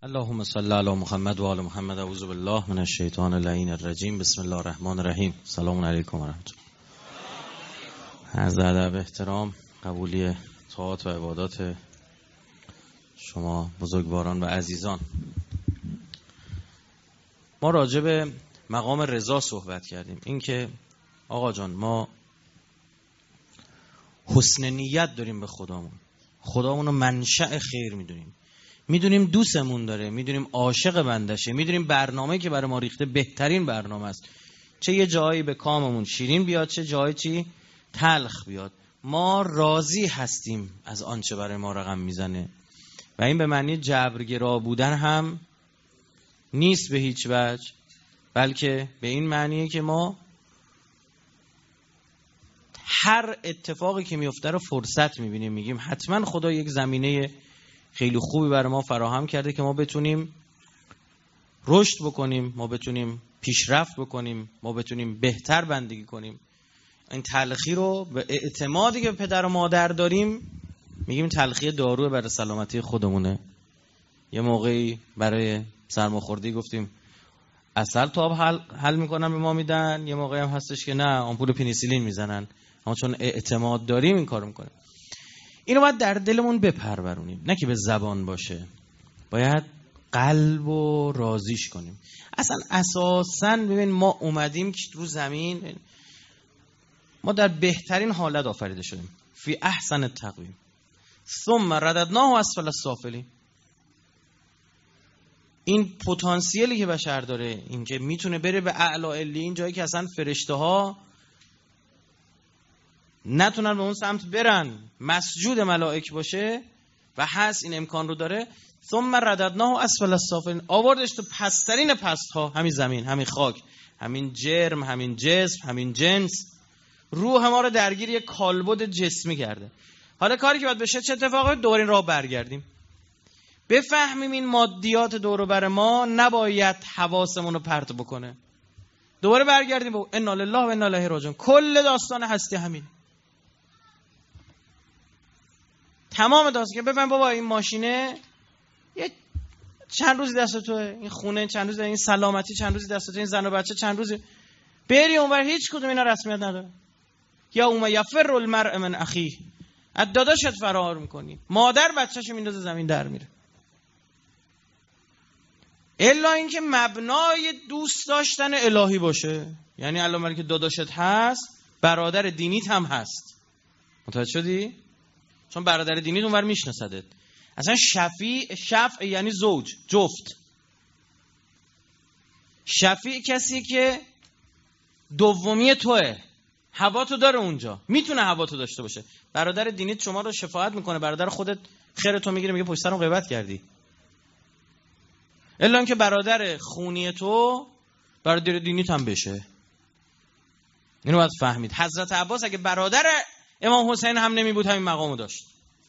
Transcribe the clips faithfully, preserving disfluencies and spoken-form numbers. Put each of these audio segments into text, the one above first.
اللهم صل علی محمد و آل محمد. اعوذ بالله من الشیطان اللعین الرجیم. بسم الله الرحمن الرحیم. سلام علیکم و رحمت الله. عرض ادب احترام قبولی طاعات و عبادات شما بزرگواران و عزیزان. ما راجع به مقام رضا صحبت کردیم. این که آقا جان ما حسن نیت داریم به خدامون، خدامون رو منشأ خیر میدونیم، میدونیم دوستمون داره، میدونیم عاشق بندشه، میدونیم برنامه‌ای که برای ما ریخته بهترین برنامه است، چه یه جایی به کاممون شیرین بیاد چه جایی چی تلخ بیاد، ما راضی هستیم از آنچه برای ما رقم میزنه. و این به معنی جبرگرا بودن هم نیست به هیچ وجه، بلکه به این معنیه که ما هر اتفاقی که میفته رو فرصت میبینیم، میگیم حتما خدا یک زمینه خیلی خوبی برای ما فراهم کرده که ما بتونیم رشد بکنیم، ما بتونیم پیشرفت بکنیم، ما بتونیم بهتر بندگی کنیم. این تلخی رو به اعتمادی که به پدر و مادر داریم میگیم تلخی داروه برای سلامتی خودمونه. یه موقعی برای سرماخوردگی گفتیم عسل تاب حل, حل میکنن به ما میدن، یه موقعی هم هستش که نه آمپول پنیسیلین میزنن، اما چون اعتماد داریم این کارو میکنیم. اینو باید در دلمون بپرورونیم، نه که به زبان باشه، باید قلب و راضیش کنیم. اصلا اساساً ببین ما اومدیم که رو زمین ما در بهترین حالت آفریده شدیم، فی احسن التقویم، ثم رددناه اسفل السافلین. این پتانسیلی که بشر داره، این که میتونه بره به اعلی علیین، جایی که اصلا فرشته ها نتونن به اون سمت برن، مسجود ملائک باشه و هست، این امکان رو داره. ثم رددناه اسفل السافلین، آوردش تو پسترین پست ها، همین زمین، همین خاک، همین جرم، همین جسم، همین جنس، روح ما رو درگیر یک کالبد جسمی کرده. حالا کاری که باید بشه چه اتفاقی؟ دوباره این راه برگردیم، بفهمیم این مادیات دور و بر ما نباید حواسمون رو پرت بکنه، دوباره برگردیم به انا لله و انا الیه راجعون. کل داستان هستی همین، تمام داستان که بفهم بابا این ماشینه یه چند روزی دست توه، این خونه چند روزی، این سلامتی چند روزی دست توه، این زن و بچه چند روزی، بری اونور هیچ کدوم اینا رسمیت نداره. یا اوم یفر المرء من اخیه، از داداشت فرار میکنی، مادر بچه‌شو میندازه زمین در میره. الا اینکه مبنای دوست داشتن الهی باشه، یعنی علامه که داداشت هست برادر دینیت هم هست. متوجه شدی؟ چون برادر دینیت اونور میشناسدت. اصلا شفیع، شفع یعنی زوج، جفت. شفیع کسی که دومی توه، هوا تو داره اونجا، میتونه هوا تو داشته باشه. برادر دینیت شما رو شفاعت میکنه، برادر خودت خیر تو میگیره، میگه پشت سرم غیبت کردی. الا اینکه برادر خونی تو برادر دینیت هم بشه. اینو باید فهمید. حضرت عباس اگه برادر امام حسین هم نمی بود همین مقامو داشت.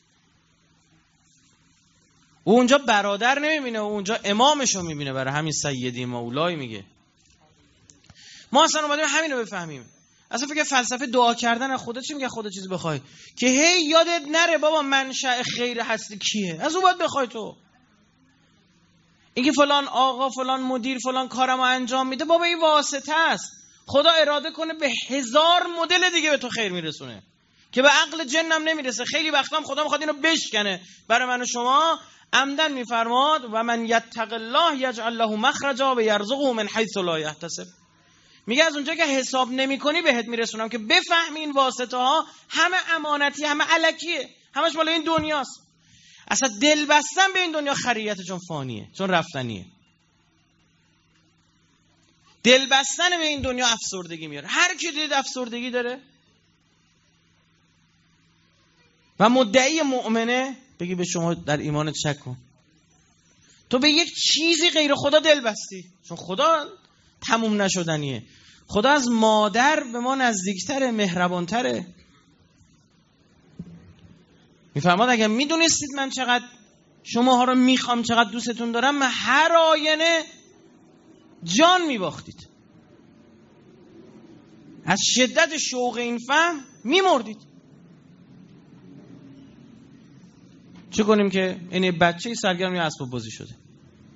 او اونجا برادر نمیبینه، او اونجا امامشو میبینه، برای همین سیدی مولای میگه. ما اصلا اومدیم همینو بفهمیم. اصلا فکر فلسفه دعا کردن از خدا چی میگه؟ خدا چیزی بخوای که هی یادت نره بابا منشأ خیر هستی کیه، از او باید بخوای. تو اینکه فلان آقا فلان مدیر فلان کارمو انجام میده، بابا این واسطه است. خدا اراده کنه به هزار مدل دیگه به تو خیر میرسونه که به عقل جنم نمیرسه. خیلی وقتا هم خدا میخواد اینو بشکنه برای من و شما. عمدن میفرماد و من یتق الله یجعل له مخرجا و یرزقه من حیث لا یحتسب. میگه از اونجا که حساب نمیکنی بهت میرسونم، که بفهمی این واسطه ها همه امانتی، همه الکیه، همش مال این دنیاست. اصلا دل بستن به این دنیا خریته، چون فانیه، چون رفتنیه. دل بستن به این دنیا افسردگی میاره. هر کی دید افسردگی داره و مدعی مؤمنه، بگی به شما در ایمانت شک کن، تو به یک چیزی غیر خدا دل بستی، چون خدا تموم نشدنیه. خدا از مادر به ما نزدیکتره، مهربانتره. میفرماد اگر میدونستید من چقدر شماها رو میخوام، چقدر دوستتون دارم، من هر آینه جان میباختید، از شدت شوق این فهم میمردید. چه کنیم که این بچه سرگرم یه اسباب بازی شده؟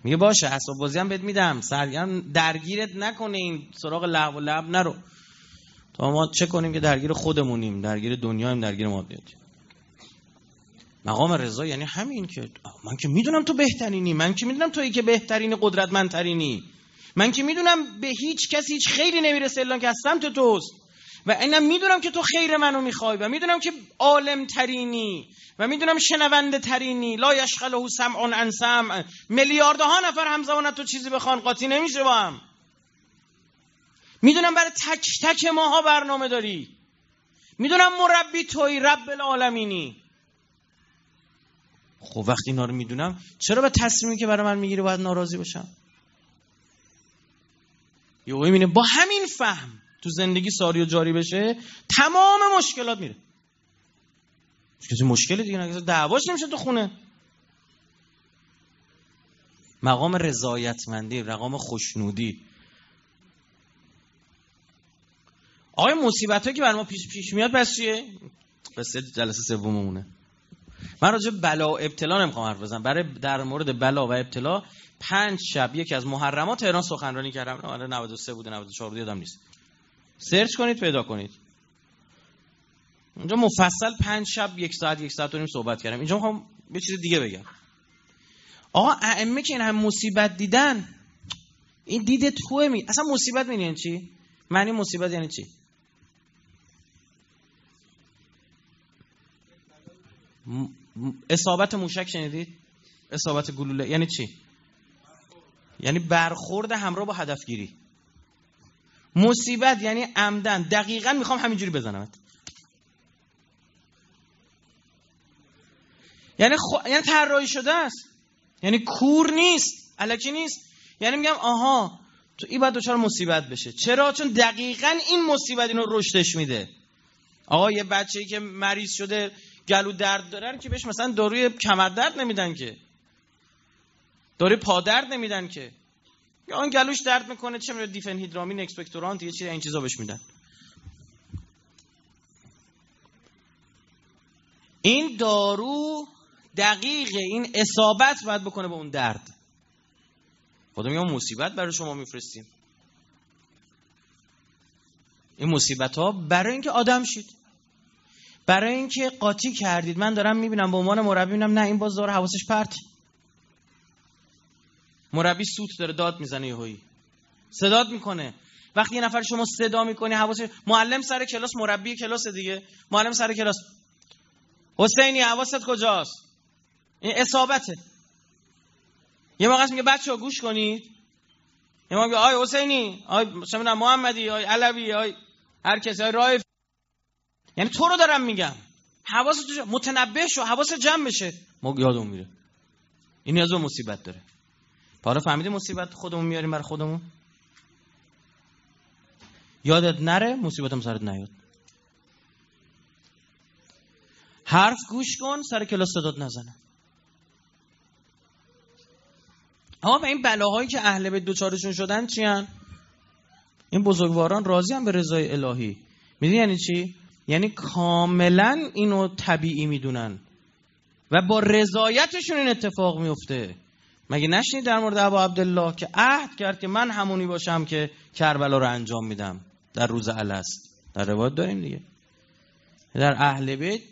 میگه باشه اسباب بازی هم بهت میدم، سرگرم درگیرت نکنه، این سراغ لهو و لعب نرو. تا ما چه کنیم که درگیر خودمونیم، درگیر دنیاییم، درگیر مادیاتیم. مقام رضا یعنی همین که من که میدونم تو بهترینی، من که میدونم تویی که بهترین، قدرتمندترینی، من که میدونم به هیچ کسی هیچ خیری نمیرسه الا که از سمت توست و اینم میدونم که تو خیر منو میخوای و میدونم که عالم ترینی و میدونم شنونده ترینی، لا یشغله سمع عن سمع، میلیاردها نفر همزمان تو چیزی بخوان قاطی نمیشه با هم. میدونم برای تک تک ماها برنامه داری، میدونم مربی تویی، رب العالمینی. خب وقتی اینا رو میدونم چرا به تصمیمی که برای من میگیری باید ناراضی باشم؟ یه میبینه با همین فهم تو زندگی ساری و جاری بشه تمام مشکلات میره. کسی مشکلی دیگه نگه دعواش نمیشه تو خونه. مقام رضایتمندی، مقام خوشنودی. آقای مصیبت هایی که بر ما پیش پیش میاد پس چیه؟ قصه جلسه سوممونه. من راجع به بلا و ابتلا نمیخوام حرف بزنم. برای در مورد بلا و ابتلا پنج شب یکی از محرمات تهران سخنرانی کردم. آره نود و سه بوده نود و چهار بوده یادم نیست. سرچ کنید پیدا کنید. اونجا مفصل پنج شب یک ساعت یک ساعت و نیم صحبت کردم. اینجا میخوام یه چیز دیگه بگم. آقا ائمه که این هم مصیبت دیدن، این دیده توه می اصلا مصیبت می‌بینین چی؟ معنی مصیبت یعنی چی؟ م... اصابت موشک شنیدید؟ اصابت گلوله یعنی چی؟ یعنی برخورد همراه با هدفگیری. مصیبت یعنی عمدن دقیقاً میخوام همینجوری بزنمت. یعنی خو... یعنی طراحی شده است. یعنی کور نیست، الکی نیست. یعنی میگم آها تو این باید دچار مصیبت بشه. چرا؟ چون دقیقاً این مصیبت اینو رشدش میده. آقا یه بچه‌ای که مریض شده گلو درد داره که بهش مثلا داروی کمر درد نمیدن که، داروی پا درد نمیدن که، یا اون گلوش درد میکنه چه میره دیفنهیدرامین اکسپکتورانت یه چیزی این چیزا بهش میدن. این دارو دقیقه این اصابت باید بکنه به اون درد. خدا میگه مصیبت برای شما میفرستیم. این مصیبت ها برای اینکه آدم شید، برای اینکه قاطی کردید. من دارم میبینم به عنوان مربی میبینم نه این باز داره حواسش پرت، مربی سوت داره داد میزنه، یهویی صدات میکنه. وقتی یه نفر شما صدا میکنی حواسش، معلم سر کلاس، مربی کلاس دیگه، معلم سر کلاس، حسینی حواست کجاست؟ این اصابته. یه موقع میگه بچه‌ها گوش کنید، یه موقع میگه آی حسینی، آی چه میدونم محمدی، آی علوی، آی هر کسی، آی رایف، یعنی تو رو دارم میگم حواست تو متنبه شو، حواست جمع بشه. ما یادمون میره. این نیاز به مصیبت داره. حالا فهمیدی مصیبت خودمون میاریم برای خودمون؟ یادت نره مصیبت هم سرت نیاد. حرف گوش کن، سر کلاس صدات نزنه. اما به این بلاهایی که اهل بیت دوچارشون شدن چی هن؟ این بزرگواران راضی هم به رضای الهی. میدونی یعنی چی؟ یعنی کاملا اینو طبیعی میدونن و با رضایتشون این اتفاق میفته. مگه نشنید در مورد ابا عبدالله که عهد کرد که من همونی باشم که کربلا رو انجام میدم در روز الست؟ در روایت داریم دیگه. در اهل بیت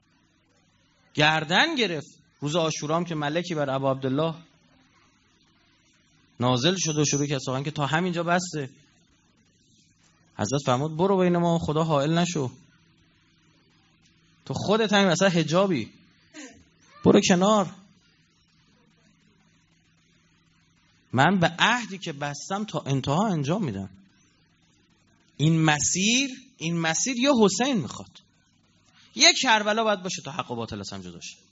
گردن گرفت روز عاشورا هم که ملکی بر ابا عبدالله نازل شد و شروع کرد سخن که تا همینجا بسته. حضرت فرمود برو بین ما خدا حائل نشو، تو خودت همین مثلا حجابی، برو کنار. من به عهدی که بستم تا انتها انجام میدم. این مسیر این مسیر یا حسین میخواد، یک کربلا باید باشه تا حق و باطل از هم جدا شه.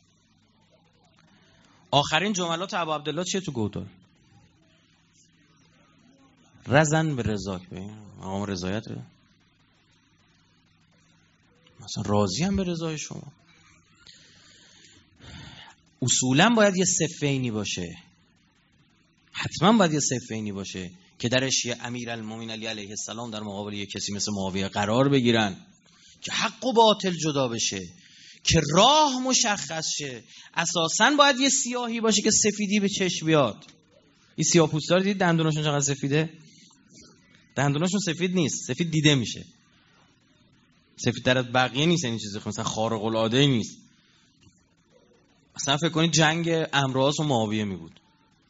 آخرین جملات ابو عبدالله چیه تو گودال؟ رزن به رضاک، به مقام رضایت رو. مثلا راضی هم به رضای شما. اصولا باید یه صفینی باشه، حتما باید یه صفینی باشه که درش یه امیرالمومنین علی علیه السلام در مقابل یه کسی مثل معاویه قرار بگیرن، که حق و باطل جدا بشه، که راه مشخص شه. اساساً باید یه سیاهی باشه که سفیدی به چشم بیاد. این سیاه‌پوستا رو دیدید دندوناشون چقدر سفیده؟ دندوناشون سفید نیست، سفید دیده میشه. سفیدتر از بقیه نیست، این چیزی مثلا خارق العاده نیست. اصلا فکر کنید جنگ عمروآس و معاویه می بود.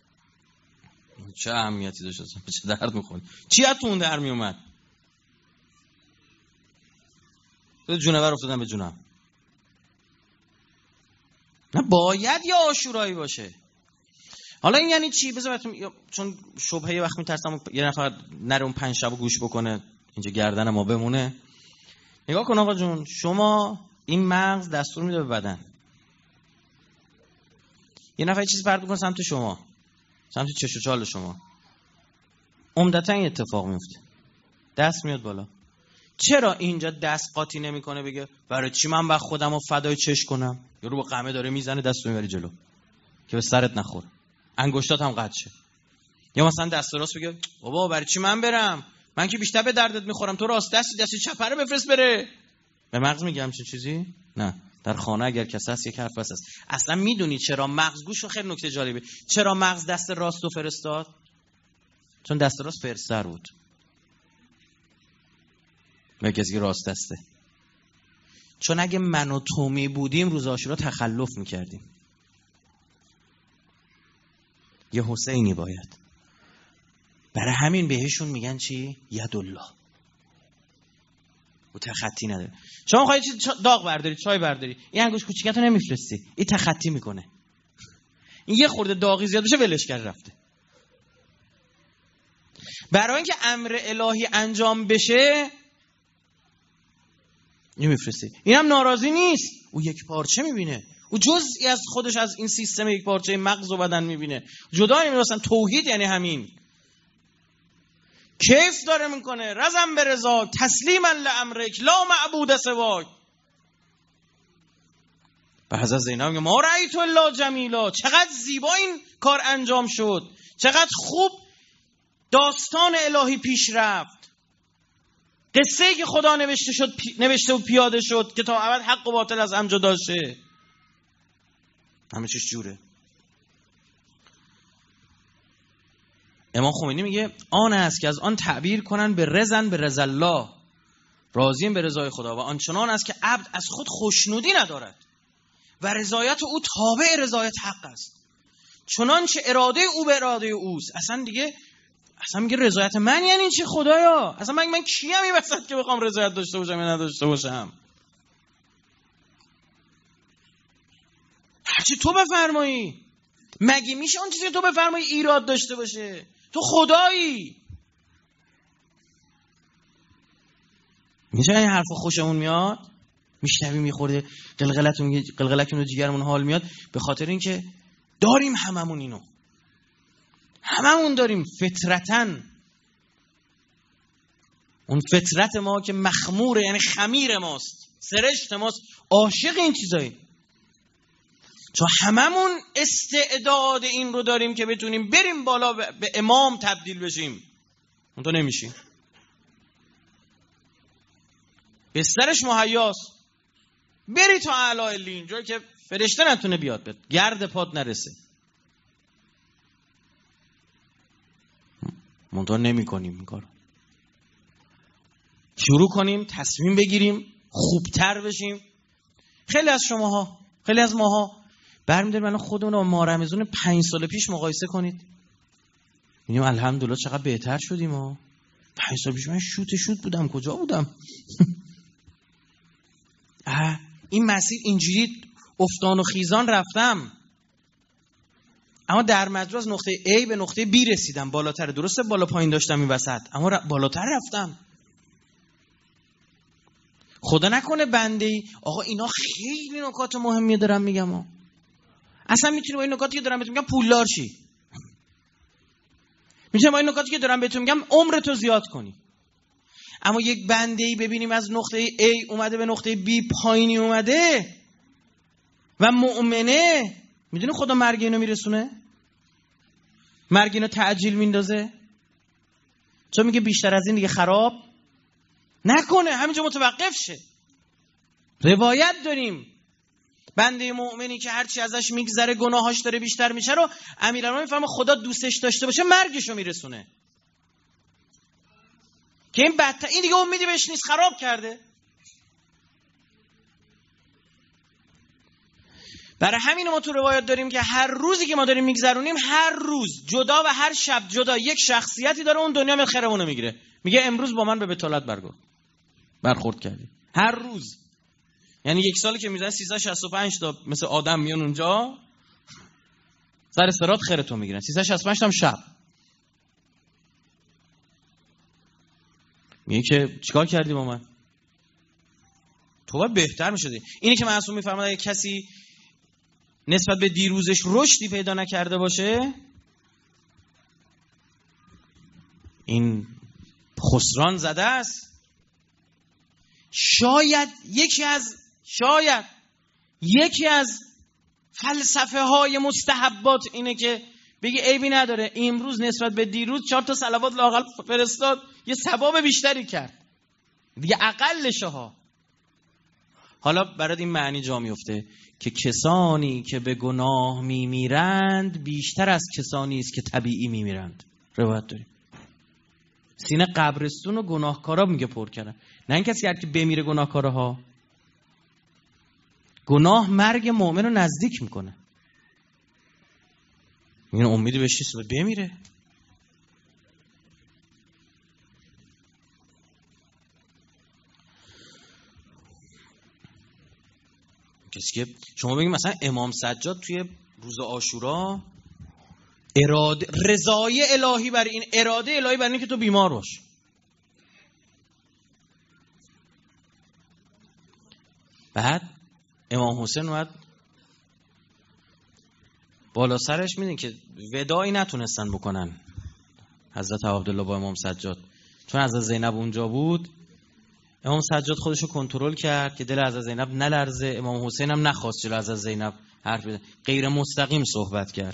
چه اهمیتی داشت اصلا؟ چه درد می‌خورد؟ چی از تو اون در می اومد؟ جونور افتادن به جونم. نه باید یه آشورایی باشه. حالا این یعنی چی؟ بذار بهتون، چون شبهه یه وقت میترسم یه نفر نره اون پنج شبو گوش بکنه اینجا گردن ما بمونه. نگاه کن آقا جون، شما این مغز دستور میده به بدن، یه نفر چیز پرت میکنه سمت شما، سمت چش و چال شما، عمدتا این اتفاق میفته، دست میاد بالا. چرا اینجا دست قاطی نمیکنه بگه برای چی من باید خودم رو فدای چش کنم؟ یا رو با قمه داره میزنه دست رو میبری جلو که به سرت نخوره، انگشتات هم قطع شه. یا مثلا دست راست بگه بابا برای چی من برم، من که بیشتر به دردت میخورم، تو راست دستی دست چپ رو بفرست بره. به مغز میگم همچین چیزی؟ نه. در خانه اگر کسی هست یک حرف بس هست. اصلا میدونی چرا مغز، گوش خیلی نکته جالبه، چرا مغز دست راست رو فرستاد؟ چون دست راست فرستر بود. به کسی که راست دسته. چون اگه من و تو می بودیم روز عاشورا تخلف میکردیم. یه حسینی باید. برای همین بهشون میگن چی؟ یدالله. او تخطی نداره. شما خواهید داغ برداری، چای برداری، این انگوش کوچیکتو نمیفرستی، این تخطی میکنه. این یه خورده داغی زیاد بشه ولش کرد رفته. برای اینکه امر الهی انجام بشه نمیفرستی. این هم ناراضی نیست، او یک پارچه میبینه، او جزئی از خودش از این سیستم یک پارچه مغز و بدن میبینه، جدا نمیدونه. اصلا توحید یعنی همین. کیف داره میکنه، رزم به رضا، تسلیما لامرک، لا معبود سواک. به حضرت زینب میگه ما رأیت الا جمیلا، چقدر زیبا این کار انجام شد، چقدر خوب داستان الهی پیش رفت، قصه‌ای که خدا نوشته شد پی... نوشته و پیاده شد که تا ابد حق و باطل از هم جدا شه. همه چیش جوره. امام خمینی میگه آن است که از آن تعبیر کنن به رضن به رضا الله، راضیم به رضای خدا، و آنچنان است که عبد از خود خوشنودی ندارد و رضایت او تابع رضایت حق است، چنانچه اراده او به اراده اوست. اصلا دیگه اصلا میگه رضایت من یعنی چی خدایا؟ اصلا من من کیم این وسط که بخوام رضایت داشته باشم یا نداشته باشم؟ هرچی تو بفرمایی. مگه میشه اون چیزی که تو بفرمایی ایراد داشته باشه؟ تو خدایی. میشه این حرف خوشمون میاد، میشنویم میخورده قلقلتون میگه قلقلتون رو جیگرمون حال میاد، به خاطر اینکه داریم هممون اینو، هممون داریم فطرتن. اون فطرت ما که مخموره، یعنی خمیر ماست، سرشت ماست، عاشق این چیزایی. چون هممون استعداد این رو داریم که بتونیم بریم بالا به امام تبدیل بشیم، اون تو نمیشیم. بسترش مهیاست، بری تا اعلی الین، جایی که فرشته نتونه بیاد بد گرد پات نرسه. منطقه نمی کنیم این کارو. شروع کنیم تصمیم بگیریم خوبتر بشیم. خیلی از شماها، خیلی از ماها برمی‌داریم الان خودمون رو ماه رمضان پنج سال پیش مقایسه کنید، میگیم الحمدلله چقدر بهتر شدیم. ها پنج سال پیش من شوت شوت بودم، کجا بودم؟ این مسیر اینجوری افتان و خیزان رفتم، اما در مجرد از نقطه A به نقطه B رسیدم. بالاتر، درسته بالا پایین داشتم این وسط، اما ر... بالاتر رفتم. خدا نکنه بنده ای آقا اینا خیلی نکات مهمی دارم میگم ها. اصلا میتونی با این نکاتی که دارم بهتون میگم پولدار شی، میتونی با این نکاتی که دارم بهتون میگم عمرتو زیاد کنی. اما یک بنده ای ببینیم از نقطه A اومده به نقطه B پایینی اومده و مؤمنه، میدونی خدا مرگ اینو میرسونه؟ مرگ اینو تعجیل میندازه، چون میگه بیشتر از این دیگه خراب نکنه، همینجا متوقف شه. روایت داریم بنده مؤمنی که هرچی ازش میگذره گناهاش داره بیشتر میشه رو امیرالمومنین میفهمه خدا دوستش داشته باشه مرگشو میرسونه. که این بدتر، این دیگه امیدی بهش نیست، خراب کرده. برای همین ما تو روایات داریم که هر روزی که ما داریم میگذرونیم، هر روز جدا و هر شب جدا یک شخصیتی داره اون دنیا ملخرمونو میگیره، میگه امروز با من به بتالت برگو برخورد کردی. هر روز، یعنی یک سالی که میزنه سیصد و شصت و پنج تا مثل آدم میان اونجا سر صراط خیرتو میگیرن. سیصد و شصت و پنج تا هم شب. میگه که چیکار کردی با من؟ تو باید بهتر میشدی. اینی که معصوم میفرماد اگه کسی نسبت به دیروزش رشدی پیدا نکرده باشه، این خسران زده است. شاید یکی از شاید یکی از فلسفه های مستحبات اینه که بگی عیبی نداره امروز نسبت به دیروز چهار تا صلوات لااقل فرستاد، یه ثواب بیشتری کرد دیگه، اقلشه ها. حالا برای این معنی جا میفته که کسانی که به گناه میمیرند بیشتر از کسانی است که طبیعی میمیرند. روایت داریم سینه قبرستون و گناهکارا میگه پر کردن، نه این کسی که بمیره گناهکارا ها. گناه مرگ مؤمن رو نزدیک میکنه. این امیدی بهش نیست بمیره. کسی که شما بگید مثلا امام سجاد توی روز عاشورا اراده رضای الهی بر این اراده الهی بر این که تو بیمار باش. بعد امام حسین اومد بالا سرش، میدین که وداعی نتونستن بکنن حضرت عبدالله با امام سجاد، چون حضرت زینب اونجا بود. امام سجاد خودشو کنترل کرد که دل حضرت زینب نلرزه. امام حسین هم نخواست جلو حضرت زینب حرف بزنه، غیر مستقیم صحبت کرد.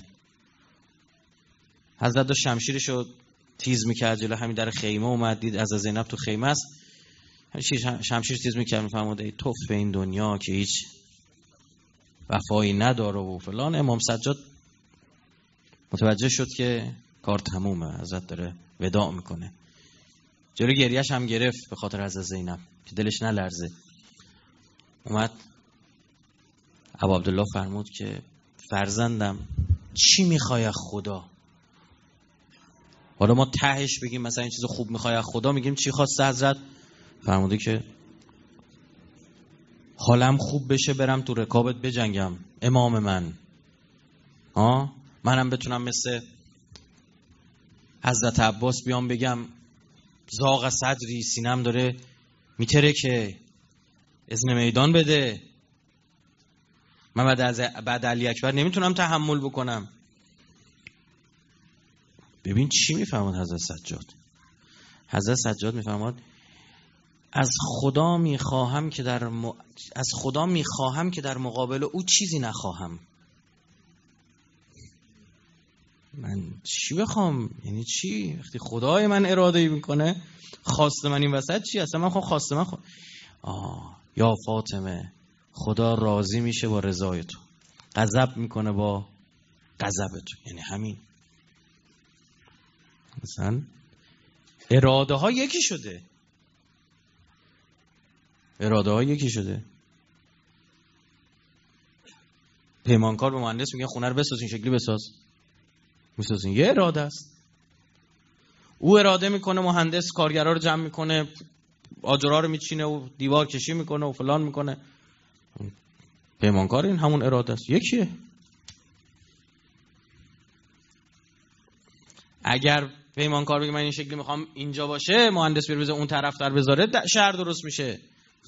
حضرت داشت شمشیرشو تیز میکرد جلو همین در خیمه، اومد دید حضرت زینب تو خیمه است، شمشیر تیز میکرد، میفهمد ای توف به این دنیا که هیچ وفایی نداره و فلان. امام سجاد متوجه شد که کار تمومه، حضرت داره وداع میکنه. جلو گریهش هم گرفت به خاطر حضرت زینب که دلش نلرزه. اومد ابا عبدالله فرمود که فرزندم چی میخوای از خدا؟ حالا ما تهش بگیم مثلا این چیز خوب میخوای از خدا، میگیم چی خواست حضرت؟ فرموده که حالم خوب بشه برم تو رکابت بجنگم امام من، ها منم بتونم مثل حضرت عباس بیام بگم زاغ صدری، سینم داره میتره که اذن میدان بده. من بعد از بعد علی اکبر نمیتونم تحمل بکنم. ببین چی میفرماد حضرت سجاد. حضرت سجاد میفرماد از خدا میخواهم که در م... از خدا میخواهم که در مقابل او چیزی نخواهم. من چی بخوام؟ یعنی چی؟ وقتی خدای من اراده میکنه، خواست من این وسط چی؟ اصلا من خواهم خواست من خواهم. آه یا فاطمه، خدا راضی میشه با رضای تو، غضب میکنه با غضب تو. یعنی همین، مثلا اراده ها یکی شده، اراده ها یکی شده. پیمانکار به مهندس میگه خونه رو بساز این شکلی بساز، میسازین. یه اراده است. او اراده میکنه، مهندس کارگرها رو جمع میکنه، آجرها رو میچینه و دیوار کشی میکنه و فلان میکنه. پیمانکار این همون اراده است، یکیه. اگر پیمانکار بگه من این شکلی میخوام اینجا باشه، مهندس بره اون طرف در بذاره، شهر درست میشه.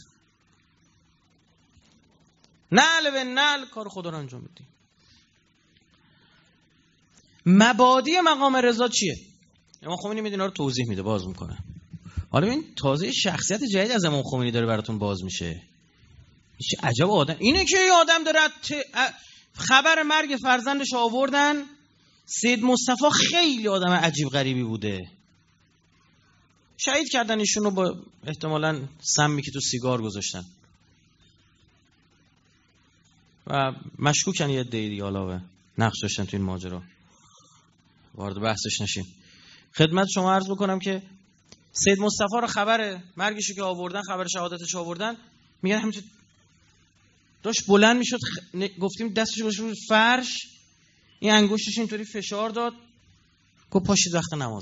نعل به نعل کار خدا رو انجام میدی. مبادی مقام رضا چیه؟ امام خمینی میدونه رو توضیح میده، باز میکنه. حالا ببین تازه شخصیت جدید از امام خمینی داره براتون باز میشه. چه عجب آدم اینه که یه آدم داره خبر مرگ فرزندش آوردن. سید مصطفی خیلی آدم عجیب غریبی بوده، شهید کردن ایشونو با احتمالاً سمی که تو سیگار گذاشتن. و مشکوکن یه عده دیگه علاوه نقش داشتن تو این ماجرا. وارد بحثش نشیم. خدمت شما عرض بکنم که سید مصطفی رو خبر مرگشو که آوردن، خبر شهادتش آوردن، میگن همینطور داشت بلند میشد، خ... گفتیم دستش گذاشت رو فرش، این انگشتش اینطوری فشار داد، گفت پاشید وقت نماز.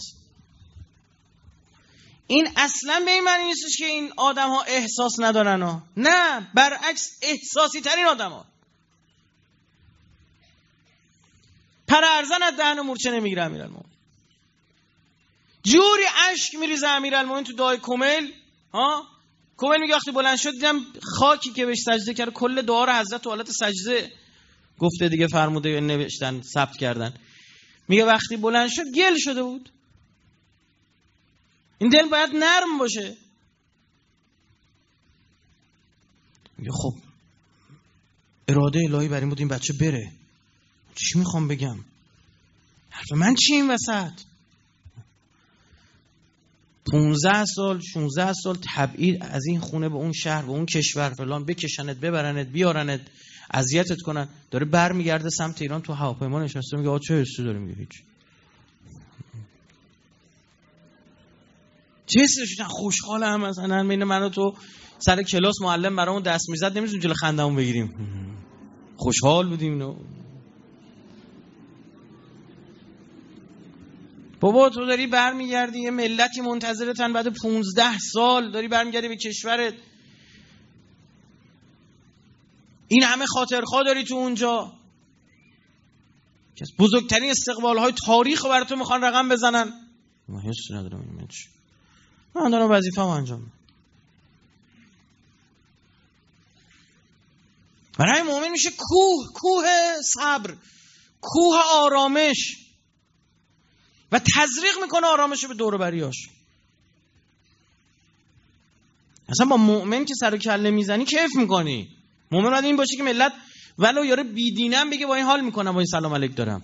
این اصلا به این معنی نیستش که این آدم ها احساس ندارن ها. نه، برعکس احساسی ترین آدم ها. پر ارزن از دهن مورچه نمیگیره امیرالمومنین. جوری اشک میریزه امیرالمومنین تو دعای کمیل ها. کمیل میگه وقتی بلند شد دیدم خاکی که بهش سجده کرد کل دعا رو حضرت تو حالت سجده گفته دیگه، فرموده نوشتن ثبت کردن. میگه وقتی بلند شد گل شده بود. این دل باید نرم باشه. میگه خب اراده الهی بر این بود این بچه بره. چی میخوام بگم؟ حرف من چی این وسط؟ پونزده سال شونزده سال تبعید از این خونه به اون شهر به اون کشور فلان، بکشنت ببرنت بیارنت اذیتت کنن، داره برمیگرده سمت ایران، تو هواپیما نشسته میگه آ چه حسی داره؟ میگه هیچ. چه حسی؟ خوشحالم مثلا بین من و تو سر کلاس معلم برامون دست میزد نمیتونیم جلوی خندمون بگیریم، خوشحال بودیم. اینو بابا تو داری برمیگردی یه ملتی منتظرتن، بعد پونزده سال داری برمیگردی به کشورت، این همه خاطرخواه داری تو اونجا، بزرگترین استقبال های تاریخ رو برای تو میخوان رقم بزنن. من حس ندارم این من چی، من دارم وظیفه‌مو انجام میدم. برای مؤمن میشه کوه، کوه صبر، کوه آرامش، و تزریق میکنه آرامش به دور و بریاش. اصلا با مؤمن که سر و کله میزنی کیف میکنی. مؤمن باید این باشه که ملت ولو یاره بیدینم بگه با این حال میکنم، با این سلام علیک دارم.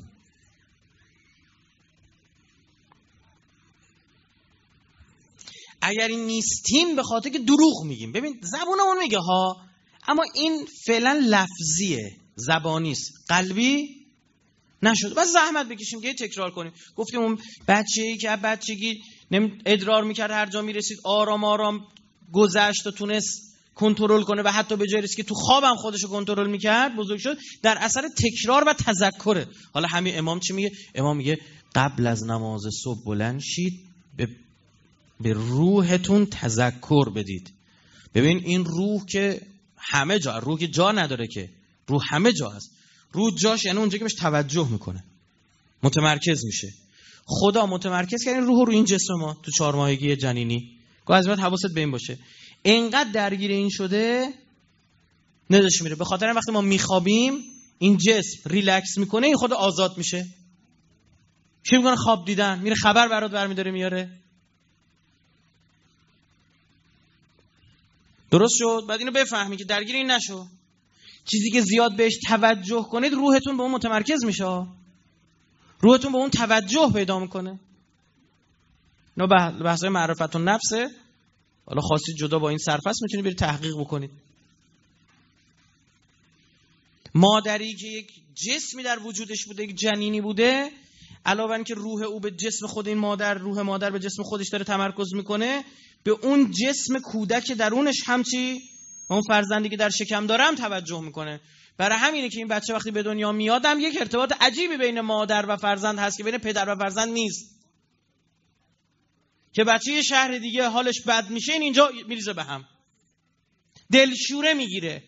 اگر این نیستیم به خاطر که دروغ میگیم. ببین زبونمون میگه ها، اما این فعلا لفظیه، زبانیست، قلبی نشد. بس زحمت بکشیم که تکرار کنیم. گفتیم اون بچه‌ای که بچگی ادرار میکرد هر جا میرسید آرام آرام گذشت و تونست کنترل کنه و حتی به جای رسید که تو خوابم خودشو کنترل میکرد، بزرگ شد در اثر تکرار و تذکره. حالا همین امام چی میگه؟ امام میگه قبل از نماز صبح بلند شید، به, به روحتون تذکر بدید. ببین این روح که همه جا، روح که جا نداره که، روح همه جا هست. روح جاش یعنی اونجا که بهش توجه میکنه، متمرکز میشه. خدا متمرکز کردن روح رو این جسم ما تو چهار ماهگی جنینی. گاه از بعد حواست به این باشه. اینقدر درگیر این شده نداش میره. به خاطر وقتی ما میخوابیم این جسم ریلکس میکنه، این خود آزاد میشه. چی میکنه؟ خواب دیدن، میره خبر برات برمیداره میاره. درست شد؟ بعد اینو بفهمی که درگیر این نشو. چیزی که زیاد بهش توجه کنید روحتون به اون متمرکز میشه، روحتون به اون توجه پیدا میکنه. اینا بحثای معرفت النفسه. حالا خواستید جدا با این سرفصل میتونید برید تحقیق بکنید. مادری که یک جسمی در وجودش بوده، یک جنینی بوده، علاوه بر که روح او به جسم خود این مادر، روح مادر به جسم خودش داره تمرکز میکنه، به اون جسم کودک درونش همچی اون فرزندی که در شکم دارم توجه میکنه. برای همینه که این بچه وقتی به دنیا میادم یک ارتباط عجیبی بین مادر و فرزند هست که بین پدر و فرزند نیست. که بچه یه شهر دیگه حالش بد میشه، این اینجا میریزه به هم، دلشوره میگیره،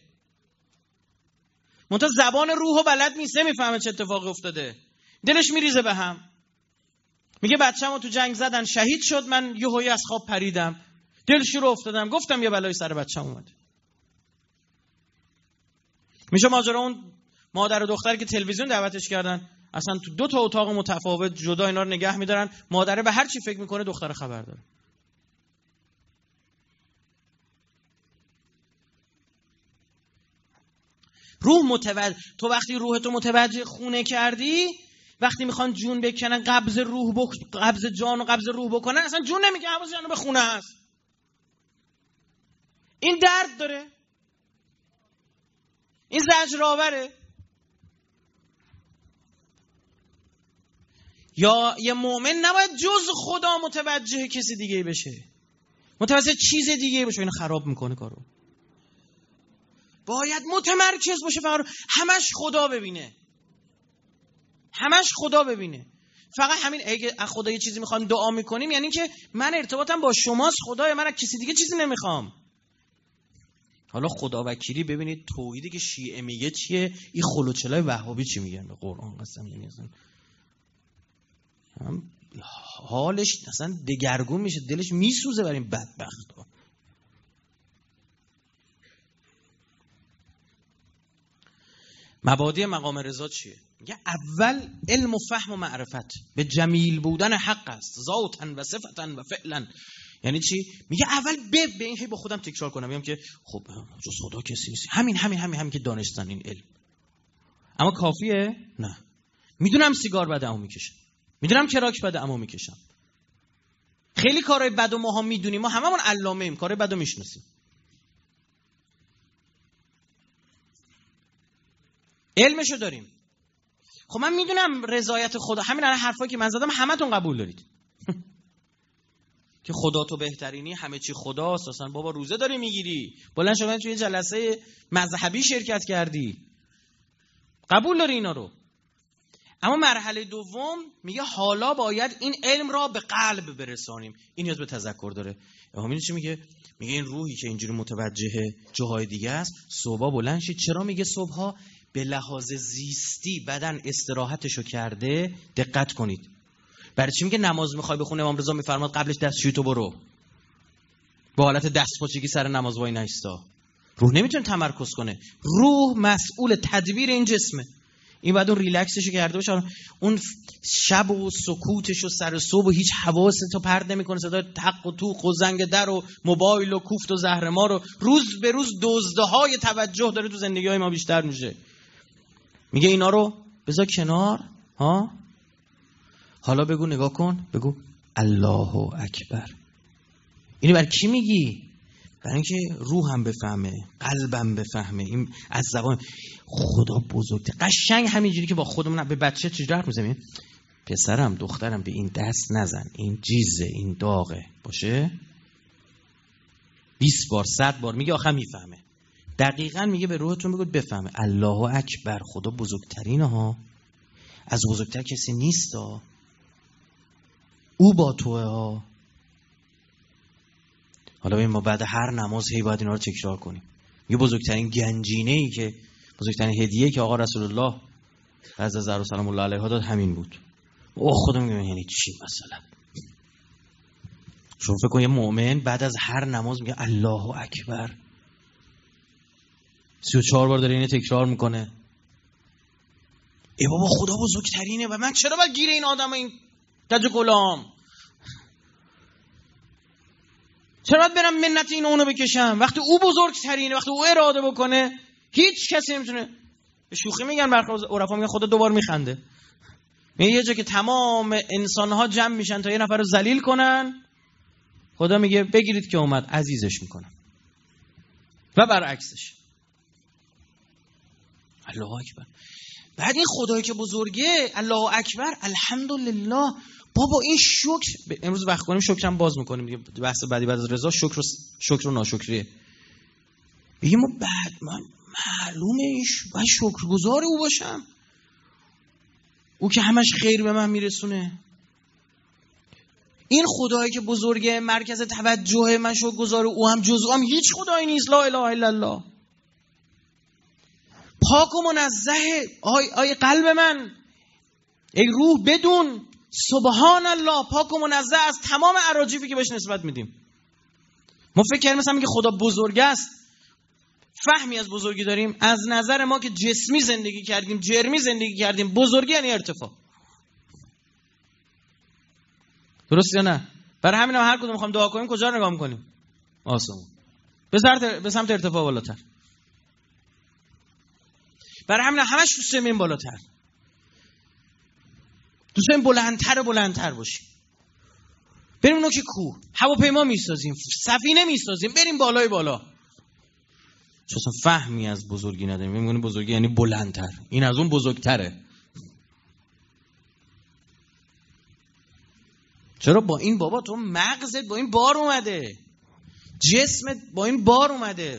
منتها زبان روحو بلد نیست، نمیفهمه چه اتفاقی افتاده، دلش میریزه به هم. میگه بچه‌مو تو جنگ زدن شهید شد، من یهویی از خواب پریدم، دلشوره افتادم، گفتم یه بلای سر بچه‌م اومد. میشه ماجرا اون مادر و دختر که تلویزیون دعوتش کردن، اصلا تو دو تا اتاق متفاوت جدا اینا رو نگه میدارن، مادره به هر چی فکر میکنه دختر خبر داره. روح متوجه، تو وقتی روحتو متوجه خونه کردی، وقتی میخوان جون بکنن قبض روح بک... قبض جان و قبض روح بکنن، اصلا جون نمیگه، حواس جانو به خونه هست. این درد داره، این زجرآوره. یا یه مؤمن نباید جز خدا متوجه کسی دیگه بشه، متوجه چیز دیگه بشه، اینو خراب میکنه کارو. باید متمرکز باشه، فقط همش خدا ببینه، همش خدا ببینه. فقط همین. اگه از خدا یه چیزی میخوام دعا میکنیم یعنی که من ارتباطم با شماست خدای، من از کسی دیگه چیزی نمیخوام. حالا خدا وکیلی ببینید توحیدی که شیعه میگه چیه، این خلوچلای وهابی چی میگن به قرآن قسم. یعنی اصلا حالش اصلا دگرگون میشه، دلش میسوزه برای این بدبختا. مبادی مقام رضا چیه؟ میگه اول علم و فهم و معرفت به جمیل بودن حق است، ذاتاً و صفتاً و فعلاً. یعنی چی؟ میگه اول به به این با خودم تکرار کنم، میگم که خب جز خدا کسی نیست، همین همین همین همین که دانستن این علم. اما کافیه؟ نه. میدونم سیگار بده اما میکشم، میدونم کراک بده اما میکشم. خیلی کارهای بد و ماها میدونیم، ما هممون علامه ایم، کارهای بد و میشناسیم. علمشو داریم. خب من میدونم رضایت خدا، همین الان حرفایی که من زدم همتون قبول دارید که خدا تو بهترینی، همه چی خداست. اصلا بابا روزه داری میگیری، بلند شدن توی جلسه مذهبی شرکت کردی، قبول داری اینا رو. اما مرحله دوم میگه حالا باید این علم را به قلب برسانیم. این نیاز به تذکر داره. همین چی میگه؟ میگه این روحی که اینجوری متوجه جاهای دیگه است، صبح بلند شید. چرا میگه صبحا؟ به لحاظ زیستی بدن استراحتشو کرده. دقت کنید. برای چی میگه نماز میخوای بخونه امام رضا میفرماد قبلش دستشویتو برو، با حالت دستپاچگی سر نماز وای نایستا. روح نمیتونه تمرکز کنه. روح مسئول تدبیر این جسمه. این بعد اون ریلکسشو کرده باشه، اون شب و سکوتش و سر صبح و هیچ حواستو پرت نمیکنه، صدای تق و توق و زنگ در و موبایل و کوفت و زهرمار رو روز به روز دزدهای توجه داره تو زندگی‌های ما بیشتر میشه. میگه اینا رو بذار کنار. ها حالا بگو، نگاه کن، بگو الله اکبر. اینو برای کی میگی؟ برای اینکه روحم بفهمه، قلبم بفهمه. این از زبان خدا بزرگه. قشنگ همینجوری که با خودمون به بچه چجوری حرف میزنیم، پسرم دخترم به این دست نزن، این جیزه، این داغه باشه. بیست بار صد بار میگه، آخر میفهمه. دقیقاً میگه به روحتون بگو بفهمه الله اکبر، خدا بزرگترینه ها، از بزرگتر کسی نیست ها، او با توه ها. حالا ببین ما بعد هر نماز هی باید اینا رو تکرار کنیم. یه بزرگترین گنجینه‌ای که بزرگترین هدیه‌ای که آقا رسول الله عز ذرا سلام الله علیه داد همین بود. اوه خدا میگه یعنی چی مثلا؟ شما فکر کن یه مؤمن بعد از هر نماز میگه الله اکبر، سی و چهار بار داره اینو تکرار میکنه. ای بابا خدا بزرگترینه و من چرا باید گیر این آدم این کج غلام؟ چرا باید برم منت این اونو بکشم وقتی او بزرگترینه؟ وقتی او اراده بکنه هیچ کسی نمیتونه. به شوخی میگن، برخلاف عرفا میگن خدا دوبار میخنده. میگه یه جا که تمام انسانها جمع میشن تا یه نفر رو ذلیل کنن، خدا میگه بگیرید که اومد عزیزش میکنم. و برعکسش. الله اکبر. بعد این خدایی که بزرگه، الله اکبر، الحمدلله. بابا این شکر، امروز وقت کنیم شکرم باز میکنیم دیگه، بحث بعدی بعد از رضا شکر و شکر و ناشکریه. بگیم ما بعد من معلومه ایش باید شکرگزار او باشم، او که همش خیر به من میرسونه. این خدایی که بزرگه، مرکز توجه من، شکرگزار او هم جز هم هیچ خدایی نیست. لا اله الا الله. پاک و منزه. آی آی قلب من، ای روح بدون سبحان الله، پاک و منزه از تمام اراجیفی که بهش نسبت میدیم. ما فکر کردیم مثلا میگه خدا بزرگ است، فهمی از بزرگی داریم از نظر ما که جسمی زندگی کردیم، جرمی زندگی کردیم. بزرگی یعنی ارتفاع. درست یا نه؟ برای همین هم هر کدوم میخوام دعا کنیم کجا نگاه میکنیم؟ آسمون. به سمت به سمت ارتفاع بالاتر. برای همین همش تو زمین بالاتر. دوست داریم بلندتر و بلندتر باشیم. بریم نوک کوه، هواپیما میسازیم، سفینه میسازیم، بریم بالای بالا. چون اصلا فهمی از بزرگی نداریم. میگن بزرگی یعنی بلندتر، این از اون بزرگتره. چرا؟ با این بابا تو مغزت با این بار اومده، جسمت با این بار اومده.